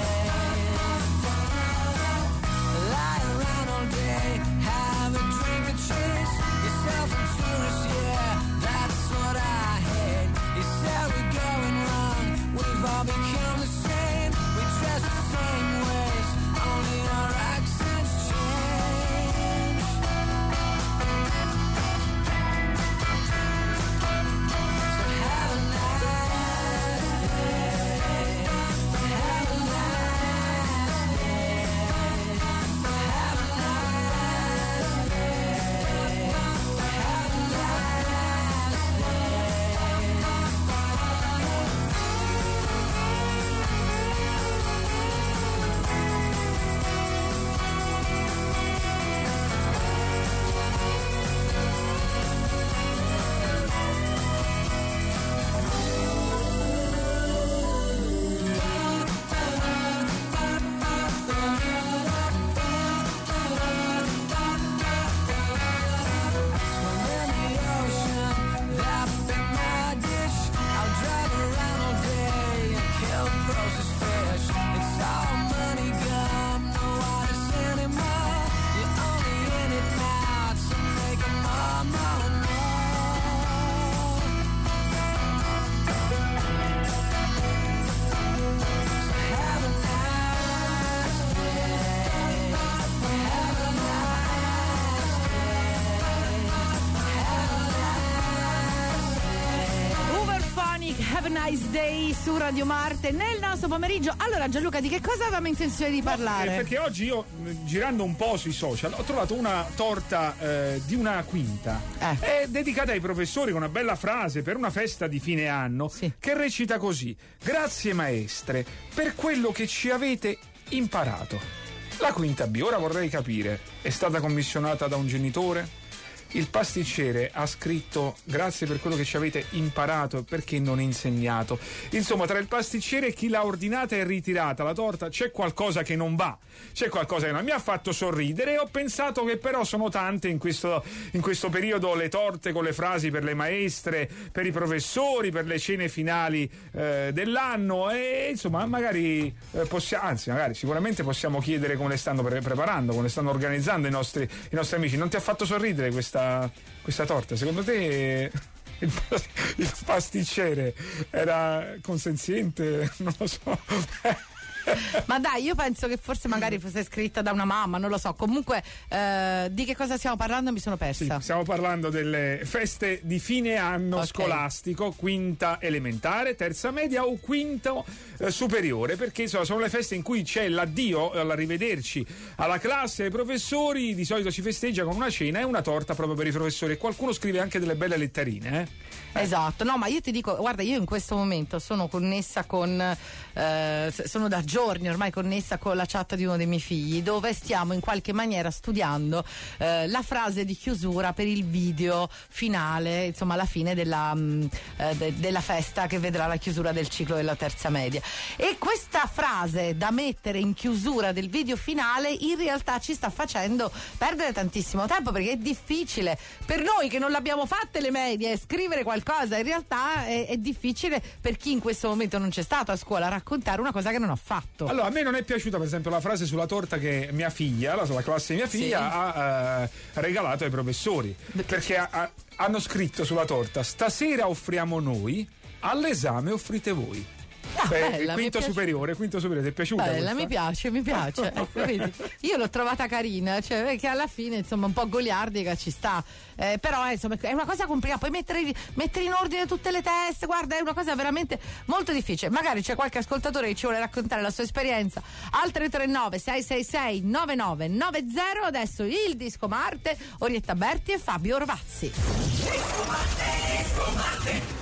Speaker 10: day. Lie around all day, have a drink of cheese. Yourself a tourist, yeah, that's what I hate. You said we're going wrong, we've all become the same. We dress the same ways, only our accents change. So have a nice day.
Speaker 1: Have a Nice Day su Radio Marte nel nostro pomeriggio. Allora Gianluca, di che cosa avevamo intenzione di parlare?
Speaker 2: Perché oggi io, girando un po' sui social, ho trovato una torta di una quinta dedicata ai professori, con una bella frase per una festa di fine anno, che recita così: grazie maestre per quello che ci avete imparato. La quinta B, ora vorrei capire, è stata commissionata da un genitore? Il pasticcere ha scritto grazie per quello che ci avete imparato e perché non insegnato. Insomma, tra il pasticcere e chi l'ha ordinata e ritirata la torta c'è qualcosa che non va, c'è qualcosa che non mi ha fatto sorridere, e ho pensato che però sono tante in questo periodo le torte con le frasi per le maestre, per i professori, per le cene finali dell'anno, e insomma magari sicuramente possiamo chiedere come le stanno preparando, come le stanno organizzando i nostri amici. Non ti ha fatto sorridere questa torta? Secondo te il pasticcere era consenziente? Non lo so.
Speaker 1: Ma dai, io penso che forse magari fosse scritta da una mamma, non lo so. Comunque di che cosa stiamo parlando? Mi sono persa.
Speaker 2: Sì, stiamo parlando delle feste di fine anno scolastico, quinta elementare, terza media o quinto superiore, perché insomma sono le feste in cui c'è l'addio, l'arrivederci alla classe, ai professori. Di solito si festeggia con una cena e una torta proprio per i professori, e qualcuno scrive anche delle belle letterine.
Speaker 1: Esatto, no, ma io ti dico, guarda, io in questo momento sono connessa sono da giorni ormai connessa con la chat di uno dei miei figli, dove stiamo in qualche maniera studiando la frase di chiusura per il video finale, insomma alla fine della festa che vedrà la chiusura del ciclo della terza media. E questa frase da mettere in chiusura del video finale in realtà ci sta facendo perdere tantissimo tempo, perché è difficile per noi che non l'abbiamo fatte le medie scrivere qualcosa. In realtà è difficile per chi in questo momento non c'è stato a scuola raccontare una cosa che non ha fatto.
Speaker 2: Allora, a me non è piaciuta per esempio la frase sulla torta che mia figlia, la classe di mia figlia, ha regalato ai professori, perché hanno scritto sulla torta: stasera offriamo noi, all'esame offrite voi.
Speaker 1: Bella,
Speaker 2: quinto superiore, ti è piaciuta?
Speaker 1: Bella, mi piace. Ecco, vedi? Io l'ho trovata carina, cioè perché alla fine insomma un po' goliardica ci sta, però insomma è una cosa complicata, poi mettere in ordine tutte le teste, guarda, è una cosa veramente molto difficile. Magari c'è qualche ascoltatore che ci vuole raccontare la sua esperienza al 339 666 9990. Adesso il Disco Marte, Orietta Berti e Fabio Orvazzi.
Speaker 4: Disco Marte.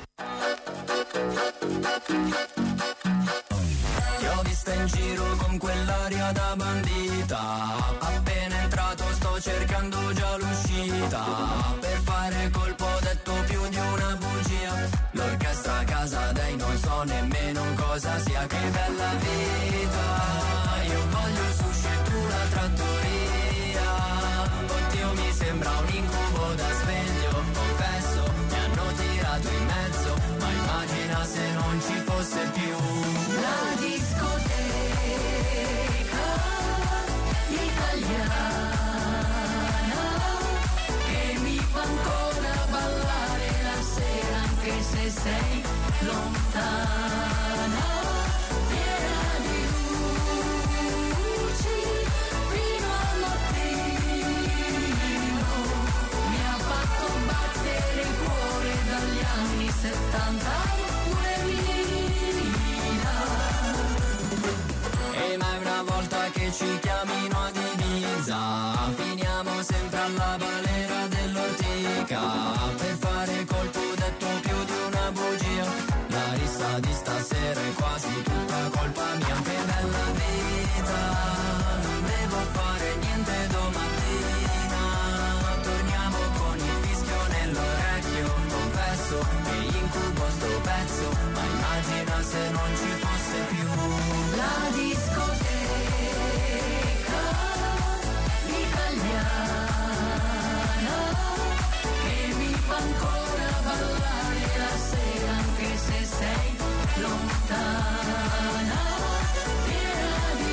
Speaker 10: Ti ho vista in giro con quell'aria da bandita. Appena entrato sto cercando già l'uscita. Per fare colpo ho detto più di una bugia. L'orchestra a casa dei non so nemmeno cosa sia. Che bella vita. Io voglio sushi e tu la trattoria. Oddio, mi sembra un incubo da sveglio. Confesso, mi hanno tirato in mezzo. Ma immagina se non ci fosse più
Speaker 3: la discoteca italiana che mi fa ancora ballare la sera anche se sei lontana, piena di luci fino al mattino, mi ha fatto battere il cuore dagli anni 70 al 2000.
Speaker 10: E mai una volta che ci chiamino ad Ibiza finiamo sempre alla balera dell'Ortica. Per fare colpo ho detto più di una bugia. La rissa di stasera è quasi tutta colpa mia. Che bella vita, non devo fare niente domattina. Torniamo con il fischio nell'orecchio. Confesso che incubo sto pezzo, ma immagina se non ci fosse più
Speaker 3: la discoteca italiana che mi fa ancora ballare la sera anche se sei lontana, piena di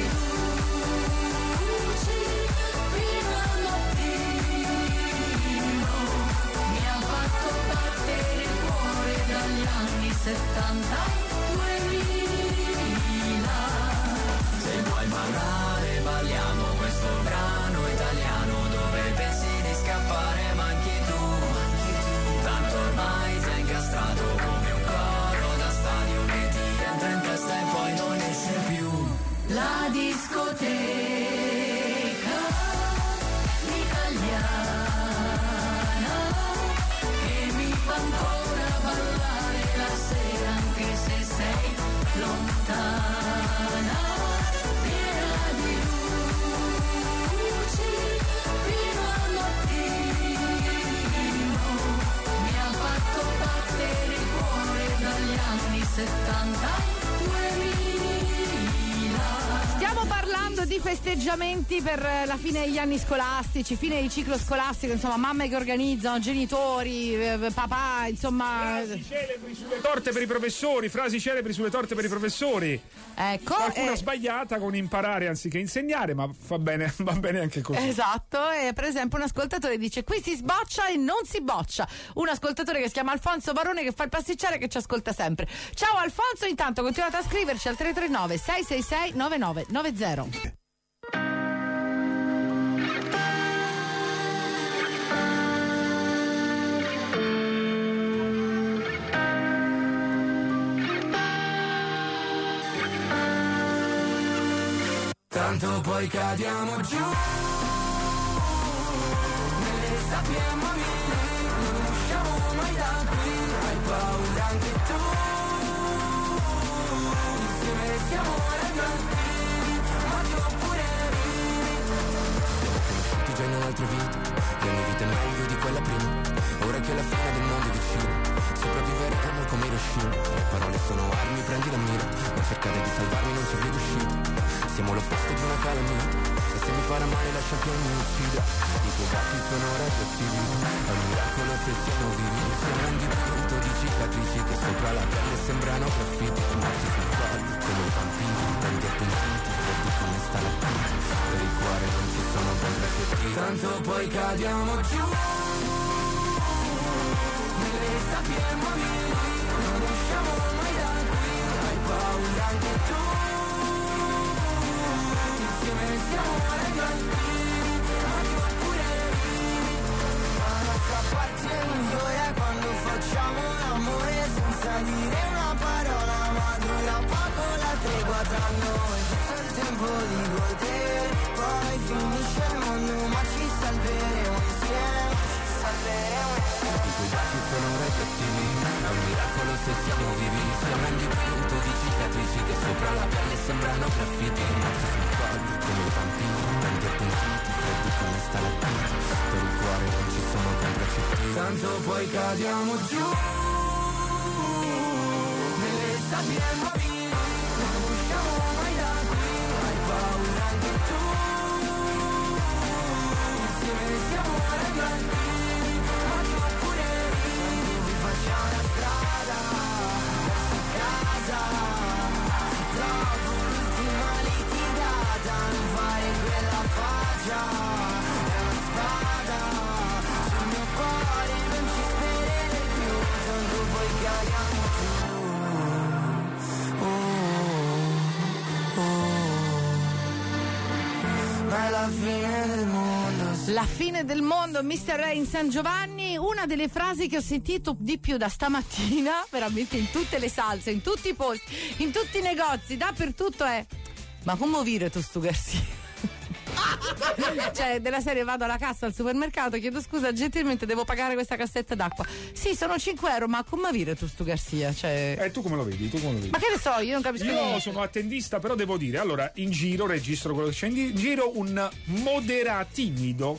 Speaker 3: luci fino al mattino, mi ha fatto battere il cuore dagli anni 70 al 2000. una discoteca italiana che mi fa ancora ballare la sera anche se sei lontana, piena di luci fino al mattino, mi ha fatto battere il cuore dagli anni 70 al 2000.
Speaker 1: Stiamo parlando di festeggiamenti per la fine degli anni scolastici, fine di ciclo scolastico, insomma, mamme che organizzano, genitori, papà, insomma.
Speaker 2: Frasi celebri sulle torte per i professori, frasi celebri sulle torte per i professori.
Speaker 1: Ecco.
Speaker 2: Qualcuna sbagliata con imparare anziché insegnare, ma va bene anche così.
Speaker 1: Esatto, e per esempio un ascoltatore dice: qui si sboccia e non si boccia. Un ascoltatore che si chiama Alfonso Barone, che fa il pasticciare, che ci ascolta sempre. Ciao Alfonso, intanto continuate a scriverci al 339 666 9990.
Speaker 10: Tanto poi cadiamo giù nelle sabbie mobili, non usciamo mai da qui, hai paura anche tu, insieme siamo ragazzi, ma tu pure ti già in un'altra vita, la mia vita è meglio di quella prima, ora che la fine del mondo è vicina, sopravviveremo come Hiroshima, le parole sono armi, prendi la mira, non cercate di salvarmi, non c'è via d'uscita. Siamo l'opposto di una calamita, e se mi farà male lascia che mi uccida. I tuoi baffi sono radioattivi, è un miracolo se siamo vivi. Siamo un dipinto di cicatrici che sopra la pelle sembrano graffiti. Morti sul corpo, come i vampiri, tanti appuntiti, freddi come stalattiti. Per il cuore non ci sono contraccettivi. Tanto poi cadiamo giù nelle sabbie mobili, non usciamo mai da qui, hai paura anche tu. Siamo ragazzi, ma tu pure la nostra parte migliore è quando facciamo l'amore senza dire una parola, ma dura poco la tregua tra noi, giusto il tempo di godere, poi finisce il mondo ma ci salveremo insieme, I tuoi baci sono radioattivi, è un miracolo se siamo vivi, siamo un dipinto di cicatrici che sopra la pelle sembrano graffiti. Come i vampiri, tanti appuntiti, freddi come stalattiti, per il cuore non ci sono contraccettivi. Tanto poi cadiamo giù nelle sabbie mobili, non usciamo mai da qui, hai paura anche tu, insieme siamo ragazzi, ma tu pure vi facciamo la strada verso casa, trovo l'ultima litigata, non fare quella faccia, è una spada sul mio cuore, non ci sperare più, tanto poi cadiamo giù. Ma è la fine del mondo.
Speaker 1: La fine del mondo, Mr. Ray in San Giovanni. Una delle frasi che ho sentito di più da stamattina, veramente in tutte le salse, in tutti i posti, in tutti i negozi, dappertutto è: ma come vire tu stu Garcia? Cioè, della serie, vado alla cassa al supermercato, chiedo scusa, gentilmente devo pagare questa cassetta d'acqua. Sì, sono 5 euro, ma come vire tu stu Garcia? Cioè...
Speaker 2: tu come lo vedi?
Speaker 1: Ma che ne so, io non capisco niente.
Speaker 2: Io sono attendista, però devo dire, allora, in giro, registro quello che c'è in giro, un timido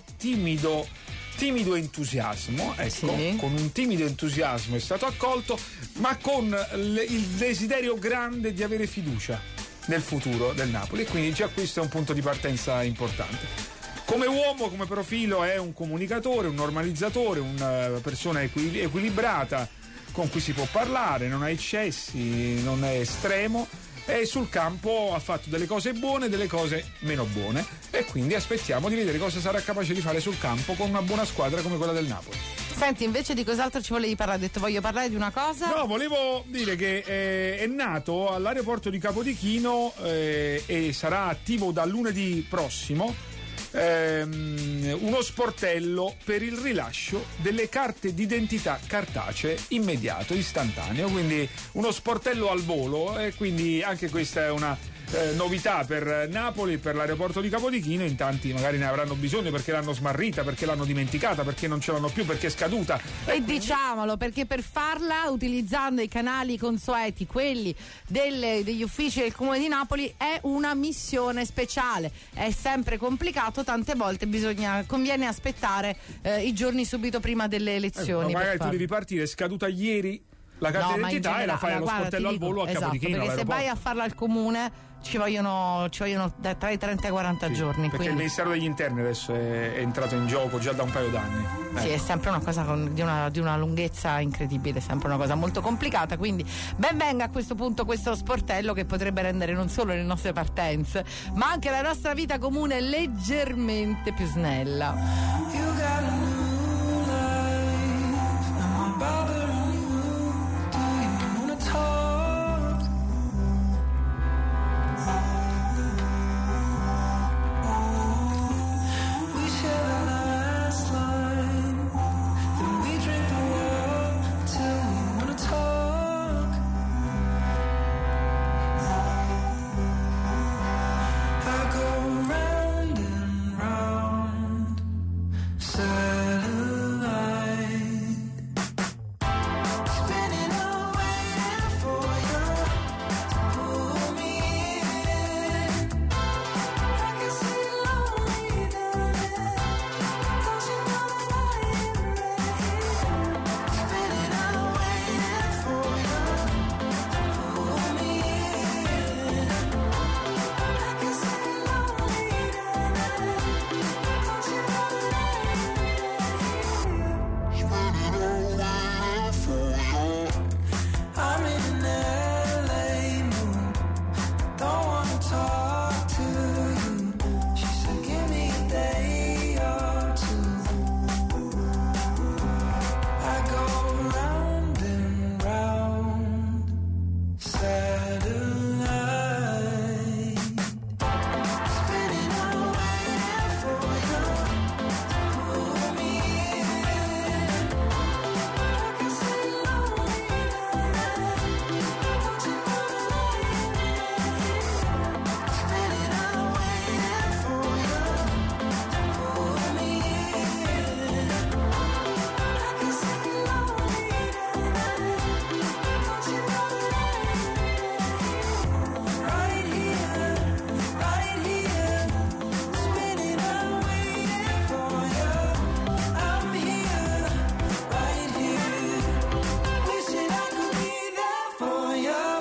Speaker 2: entusiasmo, ecco, sì. Con un timido entusiasmo è stato accolto, ma con il desiderio grande di avere fiducia nel futuro del Napoli, e quindi già questo è un punto di partenza importante. Come uomo, come profilo è un comunicatore, un normalizzatore, una persona equilibrata con cui si può parlare, non ha eccessi, non è estremo, e sul campo ha fatto delle cose buone e delle cose meno buone, e quindi aspettiamo di vedere cosa sarà capace di fare sul campo con una buona squadra come quella del Napoli.
Speaker 1: Senti, invece di cos'altro ci volevi parlare? Hai detto voglio parlare di una cosa?
Speaker 2: No, volevo dire che è nato all'aeroporto di Capodichino e sarà attivo da lunedì prossimo uno sportello per il rilascio delle carte d'identità cartacee immediato, istantaneo, quindi uno sportello al volo, e quindi anche questa è una novità per Napoli, per l'aeroporto di Capodichino. In tanti magari ne avranno bisogno perché l'hanno smarrita, perché l'hanno dimenticata, perché non ce l'hanno più, perché è scaduta.
Speaker 1: E diciamolo, perché per farla utilizzando i canali consueti, quelli degli uffici del Comune di Napoli, è una missione speciale. È sempre complicato, tante volte conviene aspettare i giorni subito prima delle elezioni.
Speaker 2: Magari tu devi partire, è scaduta ieri la carta d'identità e la fai allo sportello al volo a Capodichino.
Speaker 1: Perché se vai a farla al comune ci vogliono tra i 30 e i 40 giorni.
Speaker 2: Perché
Speaker 1: quindi
Speaker 2: il Ministero degli Interni adesso è entrato in gioco già da un paio d'anni.
Speaker 1: Sì, è sempre una cosa di una lunghezza incredibile, sempre una cosa molto complicata, quindi ben venga a questo punto questo sportello che potrebbe rendere non solo le nostre partenze, ma anche la nostra vita comune leggermente più snella.
Speaker 10: You got a new life, am I bothering you? Do you wanna talk? We share the last line, then we drink the world till we wanna talk. I go round and round, satellite, spinning away for you to pull me in. I can see lonely down there, don't you know that I am right here? Spinning away for you to pull me in. I can see lonely down there, don't you know that I am I'm in LA mood, don't wanna talk to you. She said give me a day or two. I go round and round, satellite, spinning away for you, pull me in. I can see lonely down there, don't you know that I am spinning away for you, pull me in. I can see lonely down there, don't you know that I am right here, spinning away for you. I'm here, right here, wishing I could be there for you.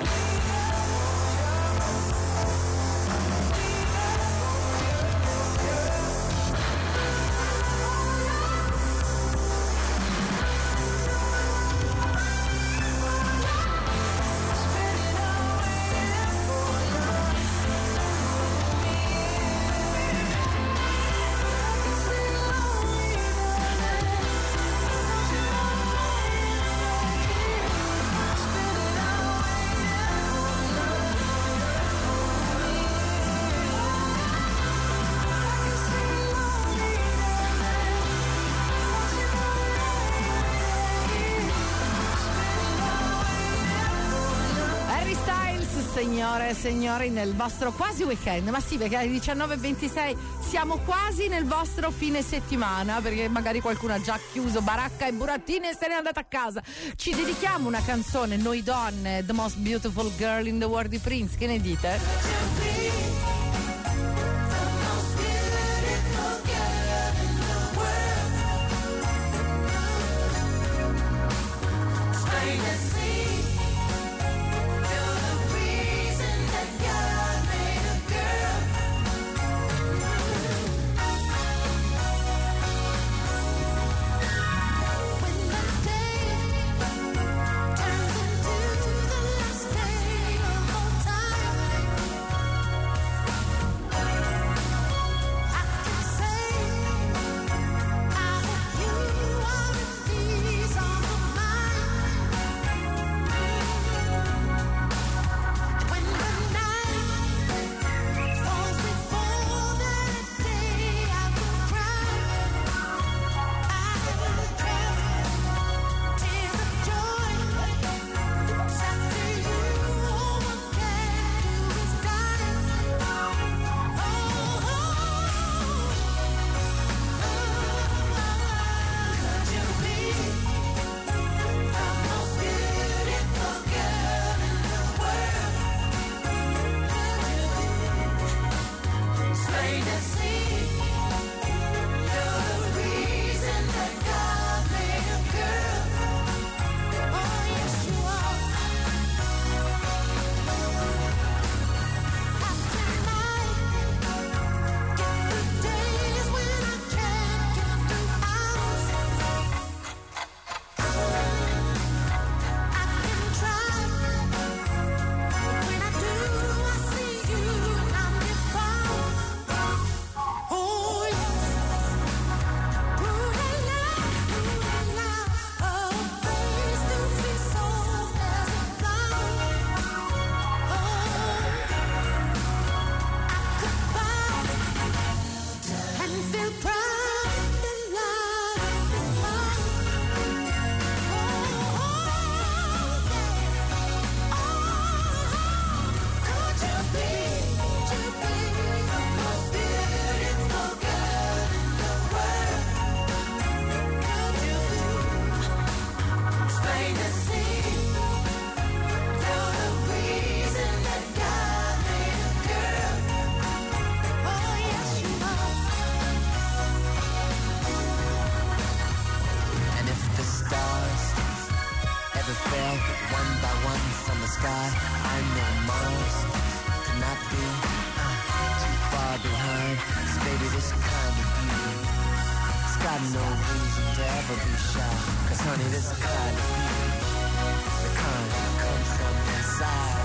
Speaker 1: Harry Styles, signore e signori, nel vostro quasi weekend, ma sì, perché alle 19:26 siamo quasi nel vostro fine settimana, perché magari qualcuno ha già chiuso baracca e burattini e se n'è andato a casa. Ci dedichiamo una canzone, noi donne, The Most Beautiful Girl in the World di Prince, che ne dite?
Speaker 3: Turns into the last day of all time.
Speaker 10: never be shy. Cause honey, this the kind of beat, the kind that comes from inside.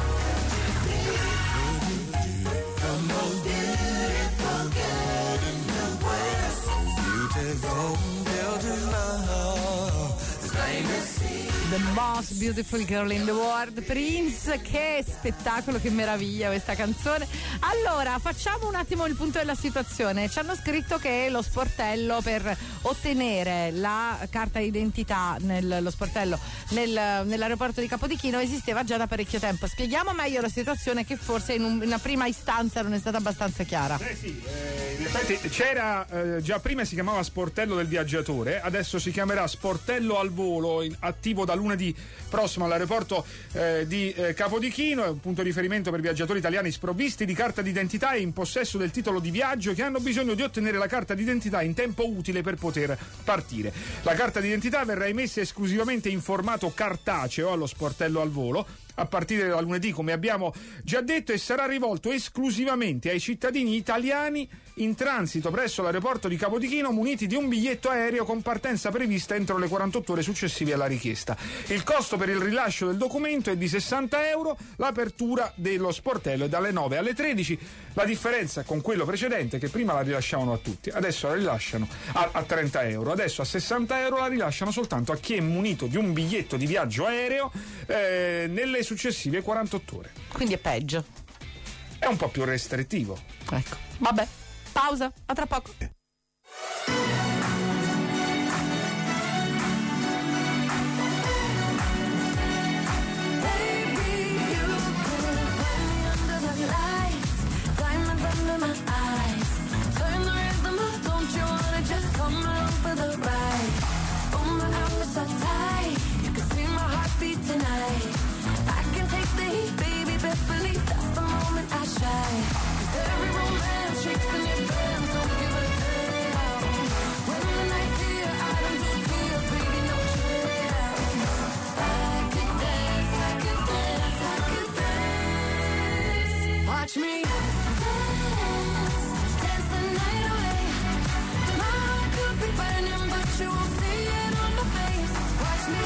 Speaker 10: The most beautiful girl in the world, so beautiful, built love, the famous.
Speaker 1: The most beautiful girl in the world, Prince. Che spettacolo, che meraviglia questa canzone. Allora, facciamo un attimo il punto della situazione. Ci hanno scritto che lo sportello per ottenere la carta d'identità nello sportello nell'aeroporto di Capodichino esisteva già da parecchio tempo. Spieghiamo meglio la situazione, che forse in una prima istanza non è stata abbastanza chiara.
Speaker 2: Sì, in effetti c'era già prima, si chiamava sportello del viaggiatore, adesso si chiamerà sportello al volo, attivo da lunedì prossimo all'aeroporto di Capodichino. È un punto di riferimento per viaggiatori italiani sprovvisti di carta d'identità e in possesso del titolo di viaggio, che hanno bisogno di ottenere la carta d'identità in tempo utile per poter partire. La carta d'identità verrà emessa esclusivamente in formato cartaceo allo sportello al volo a partire da lunedì, come abbiamo già detto, e sarà rivolto esclusivamente ai cittadini italiani in transito presso l'aeroporto di Capodichino muniti di un biglietto aereo con partenza prevista entro le 48 ore successive alla richiesta. Il costo per il rilascio del documento è di €60, l'apertura dello sportello è dalle 9 alle 13. La differenza con quello precedente è che prima la rilasciavano a tutti, adesso la rilasciano a €30, adesso a €60 la rilasciano soltanto a chi è munito di un biglietto di viaggio aereo nelle successive 48 ore.
Speaker 1: Quindi è peggio.
Speaker 2: È un po' più restrittivo.
Speaker 1: Ecco, vabbè, pausa, a tra poco.
Speaker 3: Watch me dance, dance the night away. My heart could be burning, but you won't see it on my face. Watch me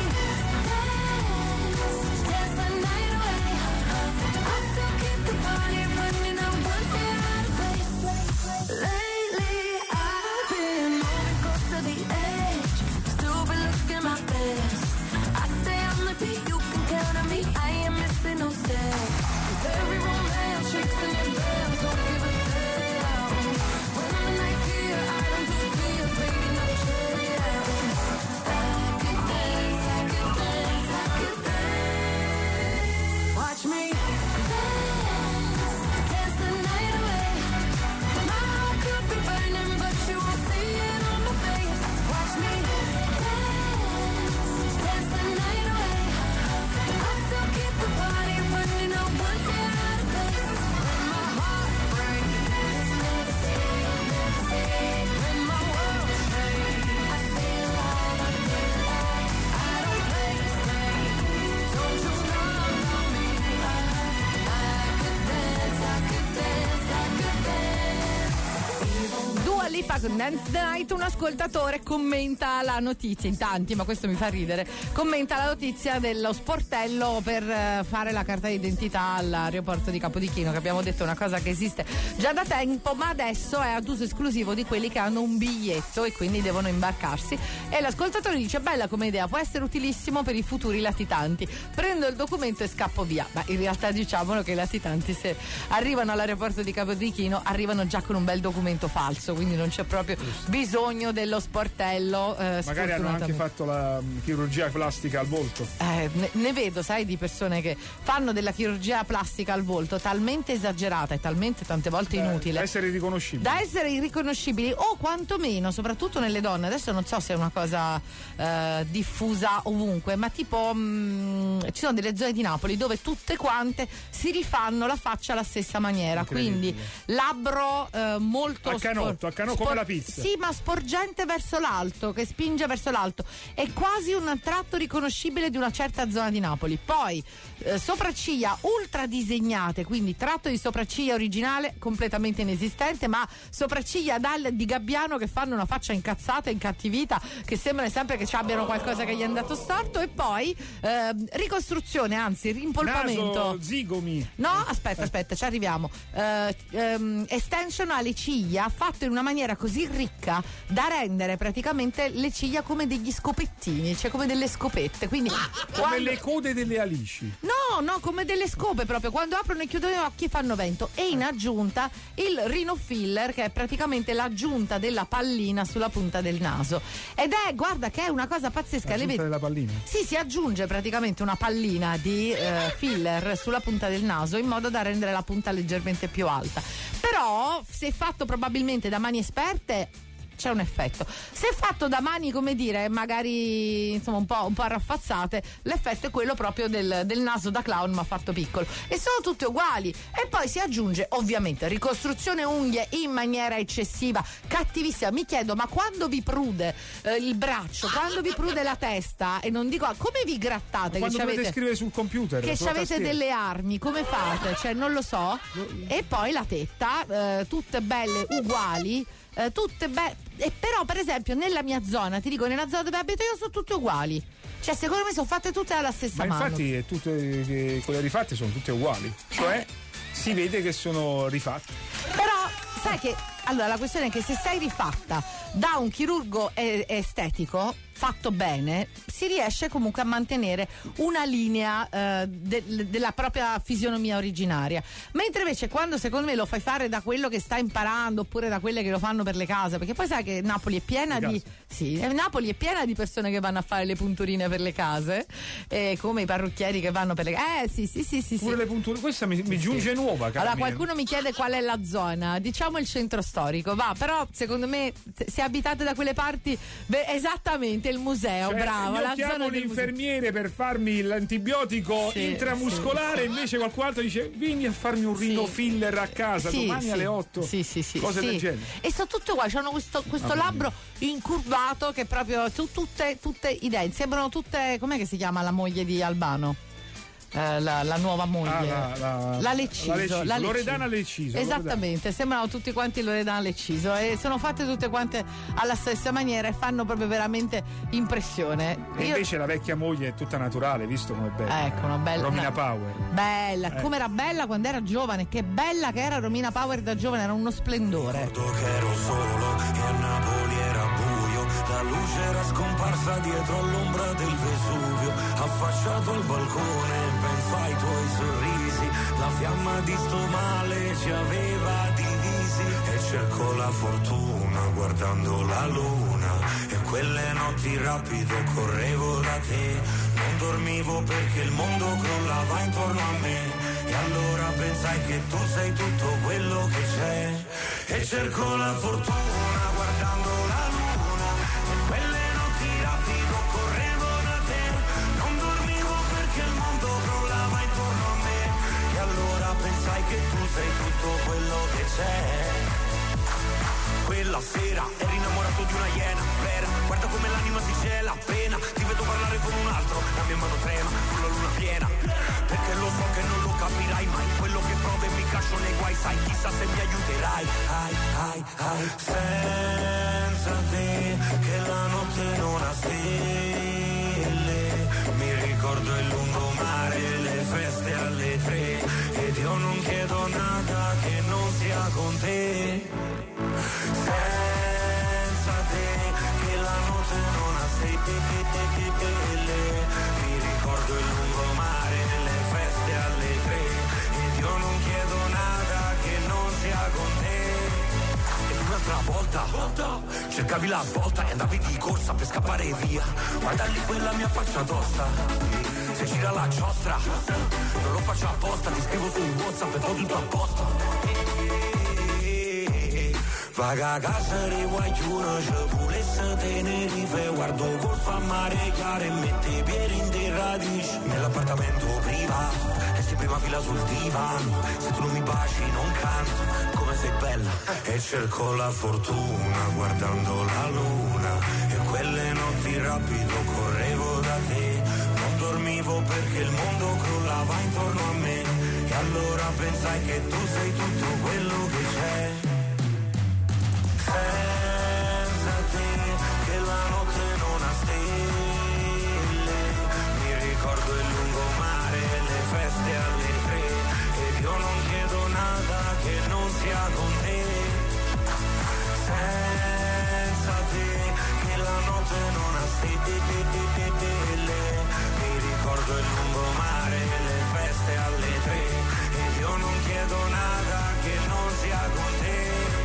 Speaker 3: dance, dance the night away. I still keep the party running, I won't get out of place. Lately I've been moving close to the edge, still been looking my best. I stay on the beat, you can count on me, I ain't missing no steps. 'Cause every romance shakes in your bed, don't give a damn. When the night's here, I don't do tears, baby, no chance. I could dance, I could dance, I could dance. Watch me dance, dance the night away. My heart could be burning, but you won't see it on my face. Watch me dance, dance the night away. I still keep the party running, I won't get out of place. When my heart breaks, never say, when my world shakes, I stay alive, I feel alive. I don't play safe, don't you know me? I could dance, I could dance, I could dance.
Speaker 1: Dua Lipa con Dance the Night. Un ascoltatore commenta la notizia, in tanti, ma questo mi fa ridere, commenta la notizia dello sportello per fare la carta d'identità all'aeroporto di Capodichino, che abbiamo detto è una cosa che esiste già da tempo, ma adesso è ad uso esclusivo di quelli che hanno un biglietto e quindi devono imbarcarsi. E l'ascoltatore dice: bella come idea, può essere utilissimo per i futuri latitanti, prendo il documento e scappo via. Ma in realtà diciamolo che i latitanti, se arrivano all'aeroporto di Capodichino, arrivano già con un bel documento falso, quindi non c'è proprio bisogno dello sportello.
Speaker 2: Magari hanno anche fatto la chirurgia plastica al volto.
Speaker 1: Ne vedo, sai, di persone che fanno della chirurgia plastica al volto talmente esagerata e talmente tante volte inutile
Speaker 2: da essere irriconoscibili, o quantomeno, soprattutto nelle donne. Adesso non so se è una cosa diffusa ovunque, ma tipo ci sono delle zone di Napoli dove tutte quante si rifanno la faccia alla stessa maniera, quindi labbro molto a canotto come la pizza.
Speaker 1: Sì, ma sporgente verso l'alto, che spinge verso l'alto. È quasi un tratto riconoscibile di una certa zona di Napoli. Poi sopracciglia ultra disegnate, quindi tratto di sopracciglia originale completamente inesistente, ma sopracciglia di Gabbiano che fanno una faccia incazzata, incattivita, che sembra sempre che ci abbiano qualcosa che gli è andato storto. E poi ricostruzione, anzi rimpolpamento.
Speaker 2: Naso, zigomi.
Speaker 1: No, aspetta, ci arriviamo. Extension alle ciglia fatto in una maniera così ricca da rendere praticamente le ciglia come degli scopettini, cioè come delle scopette. Quindi
Speaker 2: come le code delle alici.
Speaker 1: No, come delle scope proprio. Quando aprono e chiudono gli occhi fanno vento. E in aggiunta il rhino filler, che è praticamente l'aggiunta della pallina sulla punta del naso. Ed è, guarda, che è una cosa pazzesca.
Speaker 2: L'aggiunta della pallina?
Speaker 1: Sì, si aggiunge praticamente una pallina di filler sulla punta del naso in modo da rendere la punta leggermente più alta. Però, se fatto probabilmente da mani esperte, c'è un effetto. Se fatto da mani, come dire, magari insomma un po' arraffazzate, l'effetto è quello proprio del naso da clown ma fatto piccolo. E sono tutte uguali. E poi si aggiunge ovviamente ricostruzione unghie in maniera eccessiva, cattivissima. Mi chiedo, ma quando vi prude il braccio, quando vi prude la testa, e non dico come vi grattate,
Speaker 2: quando
Speaker 1: che
Speaker 2: dovete scrivere sul computer,
Speaker 1: che avete delle armi, come fate? Cioè non lo so. E poi la tetta, tutte belle uguali, tutte belle. E però per esempio nella mia zona, ti dico, nella zona dove abito io sono tutte uguali. Cioè secondo me sono fatte tutte alla stessa mano.
Speaker 2: Ma infatti tutte quelle rifatte sono tutte uguali. Cioè si vede che sono rifatte.
Speaker 1: Però sai che allora la questione è che se sei rifatta da un chirurgo estetico fatto bene, si riesce comunque a mantenere una linea della propria fisionomia originaria. Mentre invece quando secondo me lo fai fare da quello che sta imparando, oppure da quelle che lo fanno per le case, perché poi sai che Napoli è piena Napoli è piena di persone che vanno a fare le punturine per le case, come i parrucchieri che vanno per le case. Sì.
Speaker 2: Pure le punture, questa mi giunge nuova, cara.
Speaker 1: Allora qualcuno mi chiede qual è la zona, diciamo il centro storico, però secondo me se abitate da quelle parti, esattamente il museo,
Speaker 2: cioè,
Speaker 1: bravo.
Speaker 2: Io chiamo l'infermiere per farmi l'antibiotico intramuscolare, invece qualcun altro dice vieni a farmi un rhino filler a casa domani alle 8. Cose del genere.
Speaker 1: E sono tutte uguali, hanno questo labbro incurvato che proprio tutte i denti sembrano tutte. Com'è che si chiama la moglie di Albano? La nuova moglie, la Lecciso.
Speaker 2: Loredana Lecciso.
Speaker 1: Esattamente, sembrano tutti quanti Loredana Lecciso e sono fatte tutte quante alla stessa maniera e fanno proprio veramente impressione.
Speaker 2: E invece la vecchia moglie è tutta naturale, visto com'è bella.
Speaker 1: Ecco, una bella
Speaker 2: Romina Power.
Speaker 1: Bella, come era bella quando era giovane, che bella che era Romina Power da giovane, era uno splendore.
Speaker 10: Ricordo che ero solo e a Napoli era buio, la luce era scomparsa dietro all'ombra del Vesuvio, affacciato al balcone penso ai tuoi sorrisi, la fiamma di sto male ci aveva divisi e cerco la fortuna guardando la luna e quelle notti rapido correvo da te, non dormivo perché il mondo crollava intorno a me e allora pensai che tu sei tutto quello che c'è e cerco la fortuna guardando la luna e quelle notti rapido correvo da te, non dormivo perché il mondo crollava intorno a me e allora pensai che tu sei tutto quello che c'è. Quella sera ero innamorato di una iena vera, guarda come l'anima si gela appena ti vedo parlare con un altro, la mia mano trema con la luna piena, perché lo so che non lo capirai mai, quello che provo e mi cascio nei guai, sai chissà se mi aiuterai, senza te che la notte non ha stelle, mi ricordo il lungomare, le feste alle 3 ed io non chiedo nada che non sia con te. Senza te che la notte non ha stelle, mi ricordo il lungomare, le feste alle 3 ed io non chiedo nada che non sia con te. E un'altra volta cercavi la svolta e andavi di corsa per scappare via, guarda lì quella mia faccia tosta, se gira la giostra non lo faccio apposta, ti scrivo su WhatsApp e poi tutto a posto. Vaga a casa di qualcuno ci volesse Tenerife, guardo golfo a mare chiaro e mette i piedi in terra nell'appartamento privato e sei prima fila sul divano, se tu non mi baci non canto, come se
Speaker 12: sei bella e cerco la fortuna guardando la luna e quelle notti rapido correvo da te, non dormivo perché il mondo crollava intorno a me e allora pensai che tu sei tutto quello che c'è. Senza te che la notte non ha stelle, mi ricordo il lungomare, le feste alle 3 ed io non chiedo nada che non sia con te. Senza te che la notte non ha stelle, mi ricordo il lungomare, le feste alle 3 ed io non chiedo nada che non sia con te.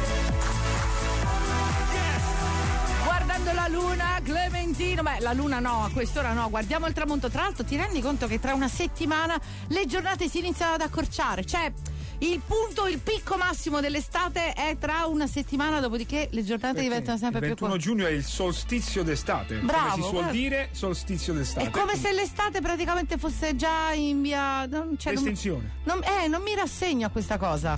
Speaker 1: Guardando la luna, Clementino. Beh, la luna no, a quest'ora no. Guardiamo il tramonto. Tra l'altro, ti rendi conto che tra una settimana le giornate si iniziano ad accorciare? Cioè, il picco massimo dell'estate è tra una settimana, dopodiché le giornate diventano sempre più corte.
Speaker 2: Il 21 giugno è il solstizio d'estate.
Speaker 1: Bravo,
Speaker 2: come si suol dire, solstizio d'estate.
Speaker 1: È come se l'estate praticamente fosse già in via.
Speaker 2: Estinzione.
Speaker 1: Non mi rassegno a questa cosa.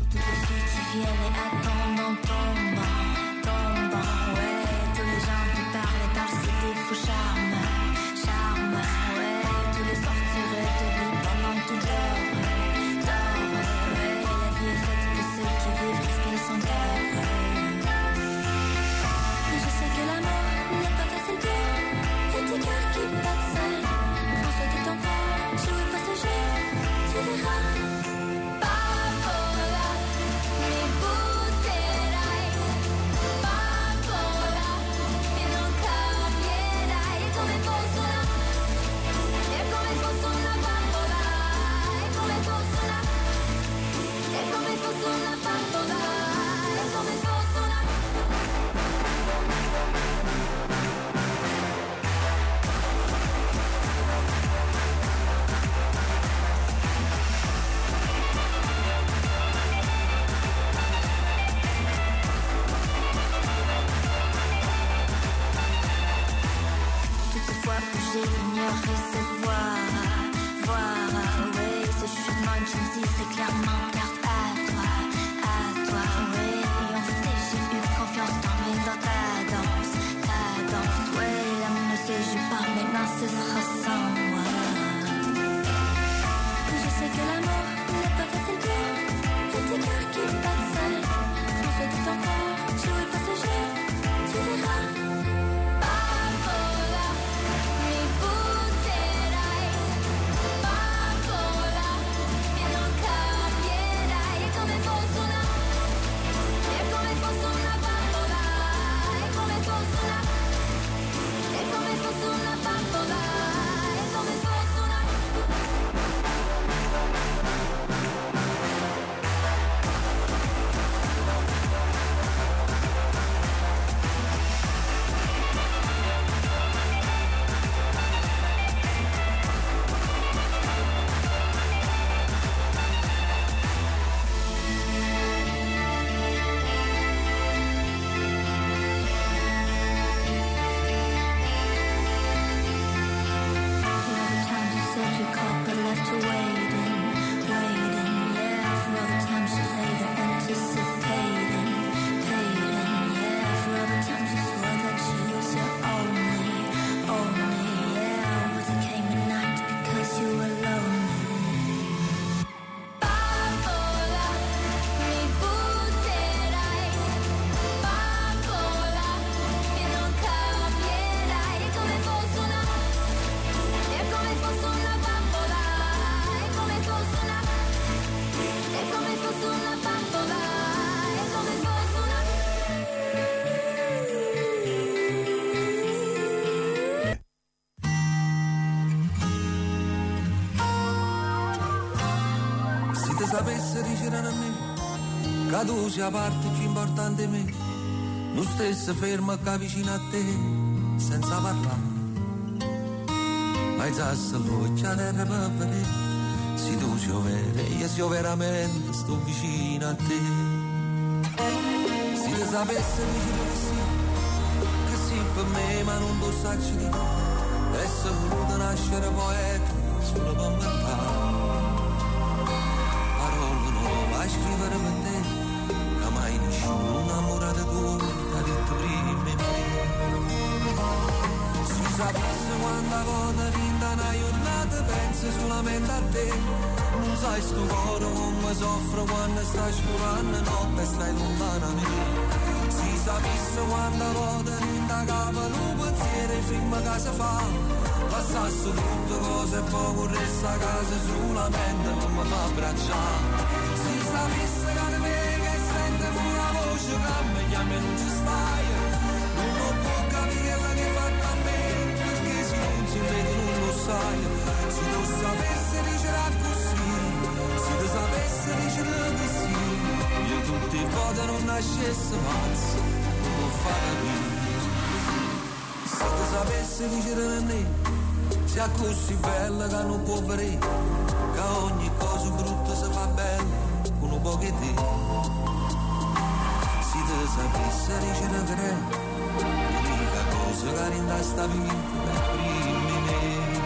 Speaker 10: Sapesse dicere a me che tu sia parte più importante di me, non stesse fermo che vicino a te senza parlare, ma alzasse l'occhio a terra per vedere se tu ci vere, io sia veramente sto vicino a te. Se ti sapesse dicere che sì per me ma non lo sacci di essere voluto nascere poeta solo per mentare, a scrivere per te che mai una giornata penso solamente a te. Non sai sto cuore come soffro quando stai scurando notte e stai lontana da me. Si sapesse quando volta in da cava un pensiero prima che si fa. Passasse tutte cose e poi corresse a casa solamente per mi fa abbracciare. Si sapesse che me che sente una voce che mi chiama e non ci stai. Non può capire quello che fa a me, perché se non si vede non lo sai. Se tu sapessi dicere così, se tu sapessi dicere che sì, io tutti i voti non nascesse pazzo, non può fare capire. Se tu sapessi dicere a me, sia così bella che non può vedere, che ogni cosa brutta si fa bella con un po' di te. Se tu sapessi dicere che è l'unica cosa che rinda sta vita per primi me.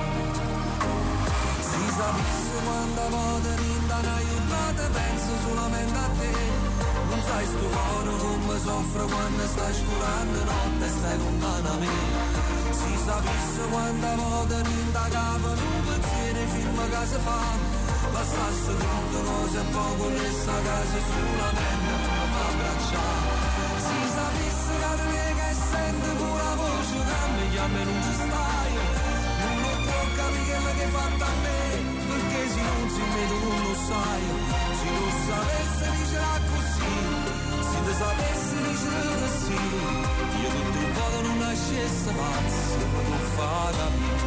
Speaker 10: Se sapessi quando volta rinda una giornata penso solamente a te. Non sai sto cuore come soffre quando stai scurando notte e stai lontana da me. Si sapesse quanta volta n'indagava un pensiero film che si fa. Passasse tutte cose e poi corresse a casa solamente per mi fa abbracciare. Si sapesse che me che sente pure voce che mi chiama e non ci stai. Non può capire quello che hai fatto a me, perché se non si vede non lo sai. Se lo sapesse dicere così, se lo sapesse dicere così, io tutti i voti non nascesse pazzo, non fa capire.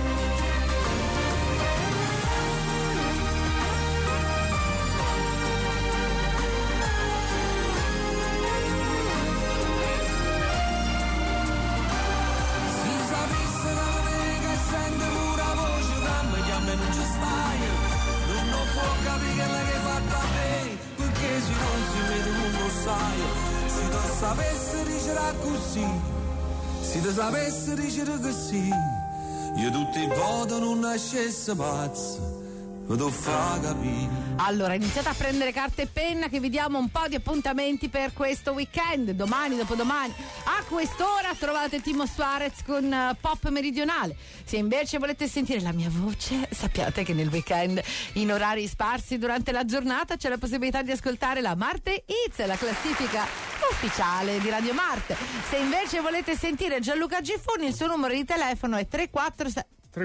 Speaker 10: Si sapesse da me che sente pure la voce che mi chiama e non ci stai. Non può capire quello che hai fatto a me, perché se non si vede non lo sai. Se tu sapessi dicere così, se tu sapessi dicere che sì, io tutti i voti non nascesse pazzo, lo devo far capire.
Speaker 1: Allora, iniziate a prendere carta e penna che vi diamo un po' di appuntamenti per questo weekend. Domani, dopodomani, a quest'ora trovate Timo Suarez con Pop Meridionale. Se invece volete sentire la mia voce, sappiate che nel weekend, in orari sparsi durante la giornata, c'è la possibilità di ascoltare la Marte Hits, la classifica ufficiale di Radio Marte. Se invece volete sentire Gianluca Gifuni, il suo numero di telefono è 347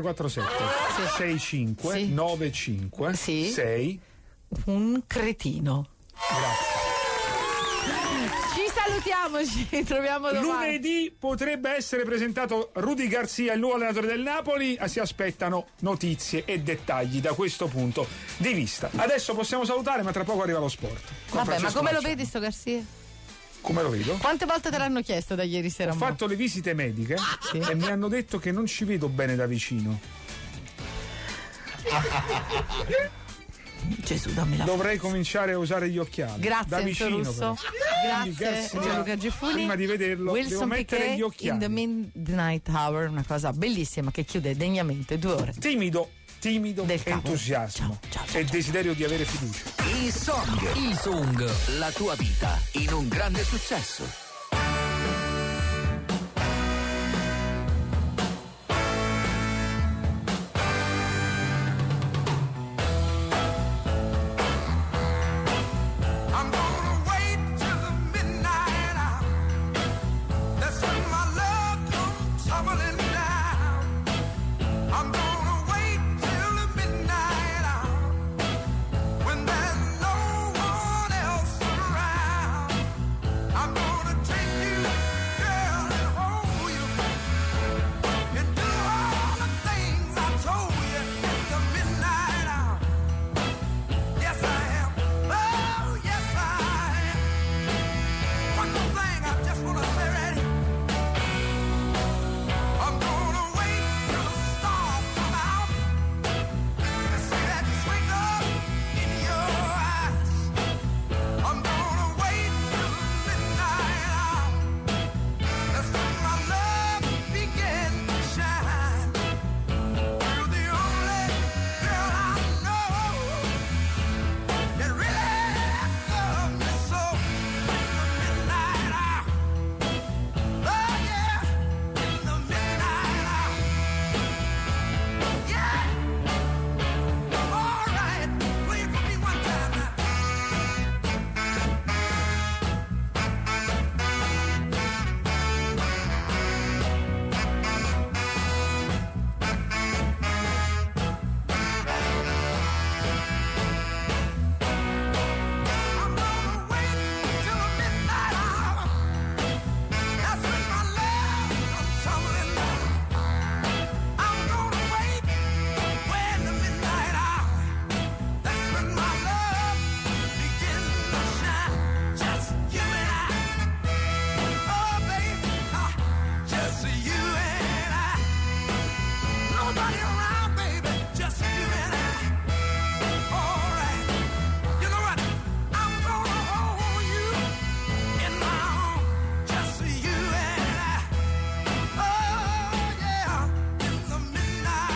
Speaker 2: 65
Speaker 1: sì.
Speaker 2: 95
Speaker 1: sì.
Speaker 2: 6.
Speaker 1: Un cretino.
Speaker 2: Grazie.
Speaker 1: Ci salutiamo, ci troviamo domani.
Speaker 2: Lunedì potrebbe essere presentato Rudy Garcia, il nuovo allenatore del Napoli. Si aspettano notizie e dettagli da questo punto di vista. Adesso possiamo salutare, ma tra poco arriva lo sport.
Speaker 1: Vabbè, ma come lo vedi sto Garcia?
Speaker 2: Come lo vedo?
Speaker 1: Quante volte te l'hanno chiesto da ieri sera?
Speaker 2: Ho fatto le visite mediche
Speaker 1: sì.
Speaker 2: E mi hanno detto che non ci vedo bene da vicino.
Speaker 1: Gesù, dammi la
Speaker 2: Dovrei cominciare a usare gli occhiali.
Speaker 1: Grazie,
Speaker 2: da vicino,
Speaker 1: Russo. Grazie Gianluca Gifuni.
Speaker 2: Prima di vederlo
Speaker 1: Wilson
Speaker 2: devo mettere
Speaker 1: Piquet
Speaker 2: gli occhiali.
Speaker 1: in the Midnight Hour, una cosa bellissima che chiude degnamente 2 ore.
Speaker 2: Timido,
Speaker 1: del
Speaker 2: entusiasmo e desiderio di avere fiducia.
Speaker 11: I Song, la tua vita in un grande successo.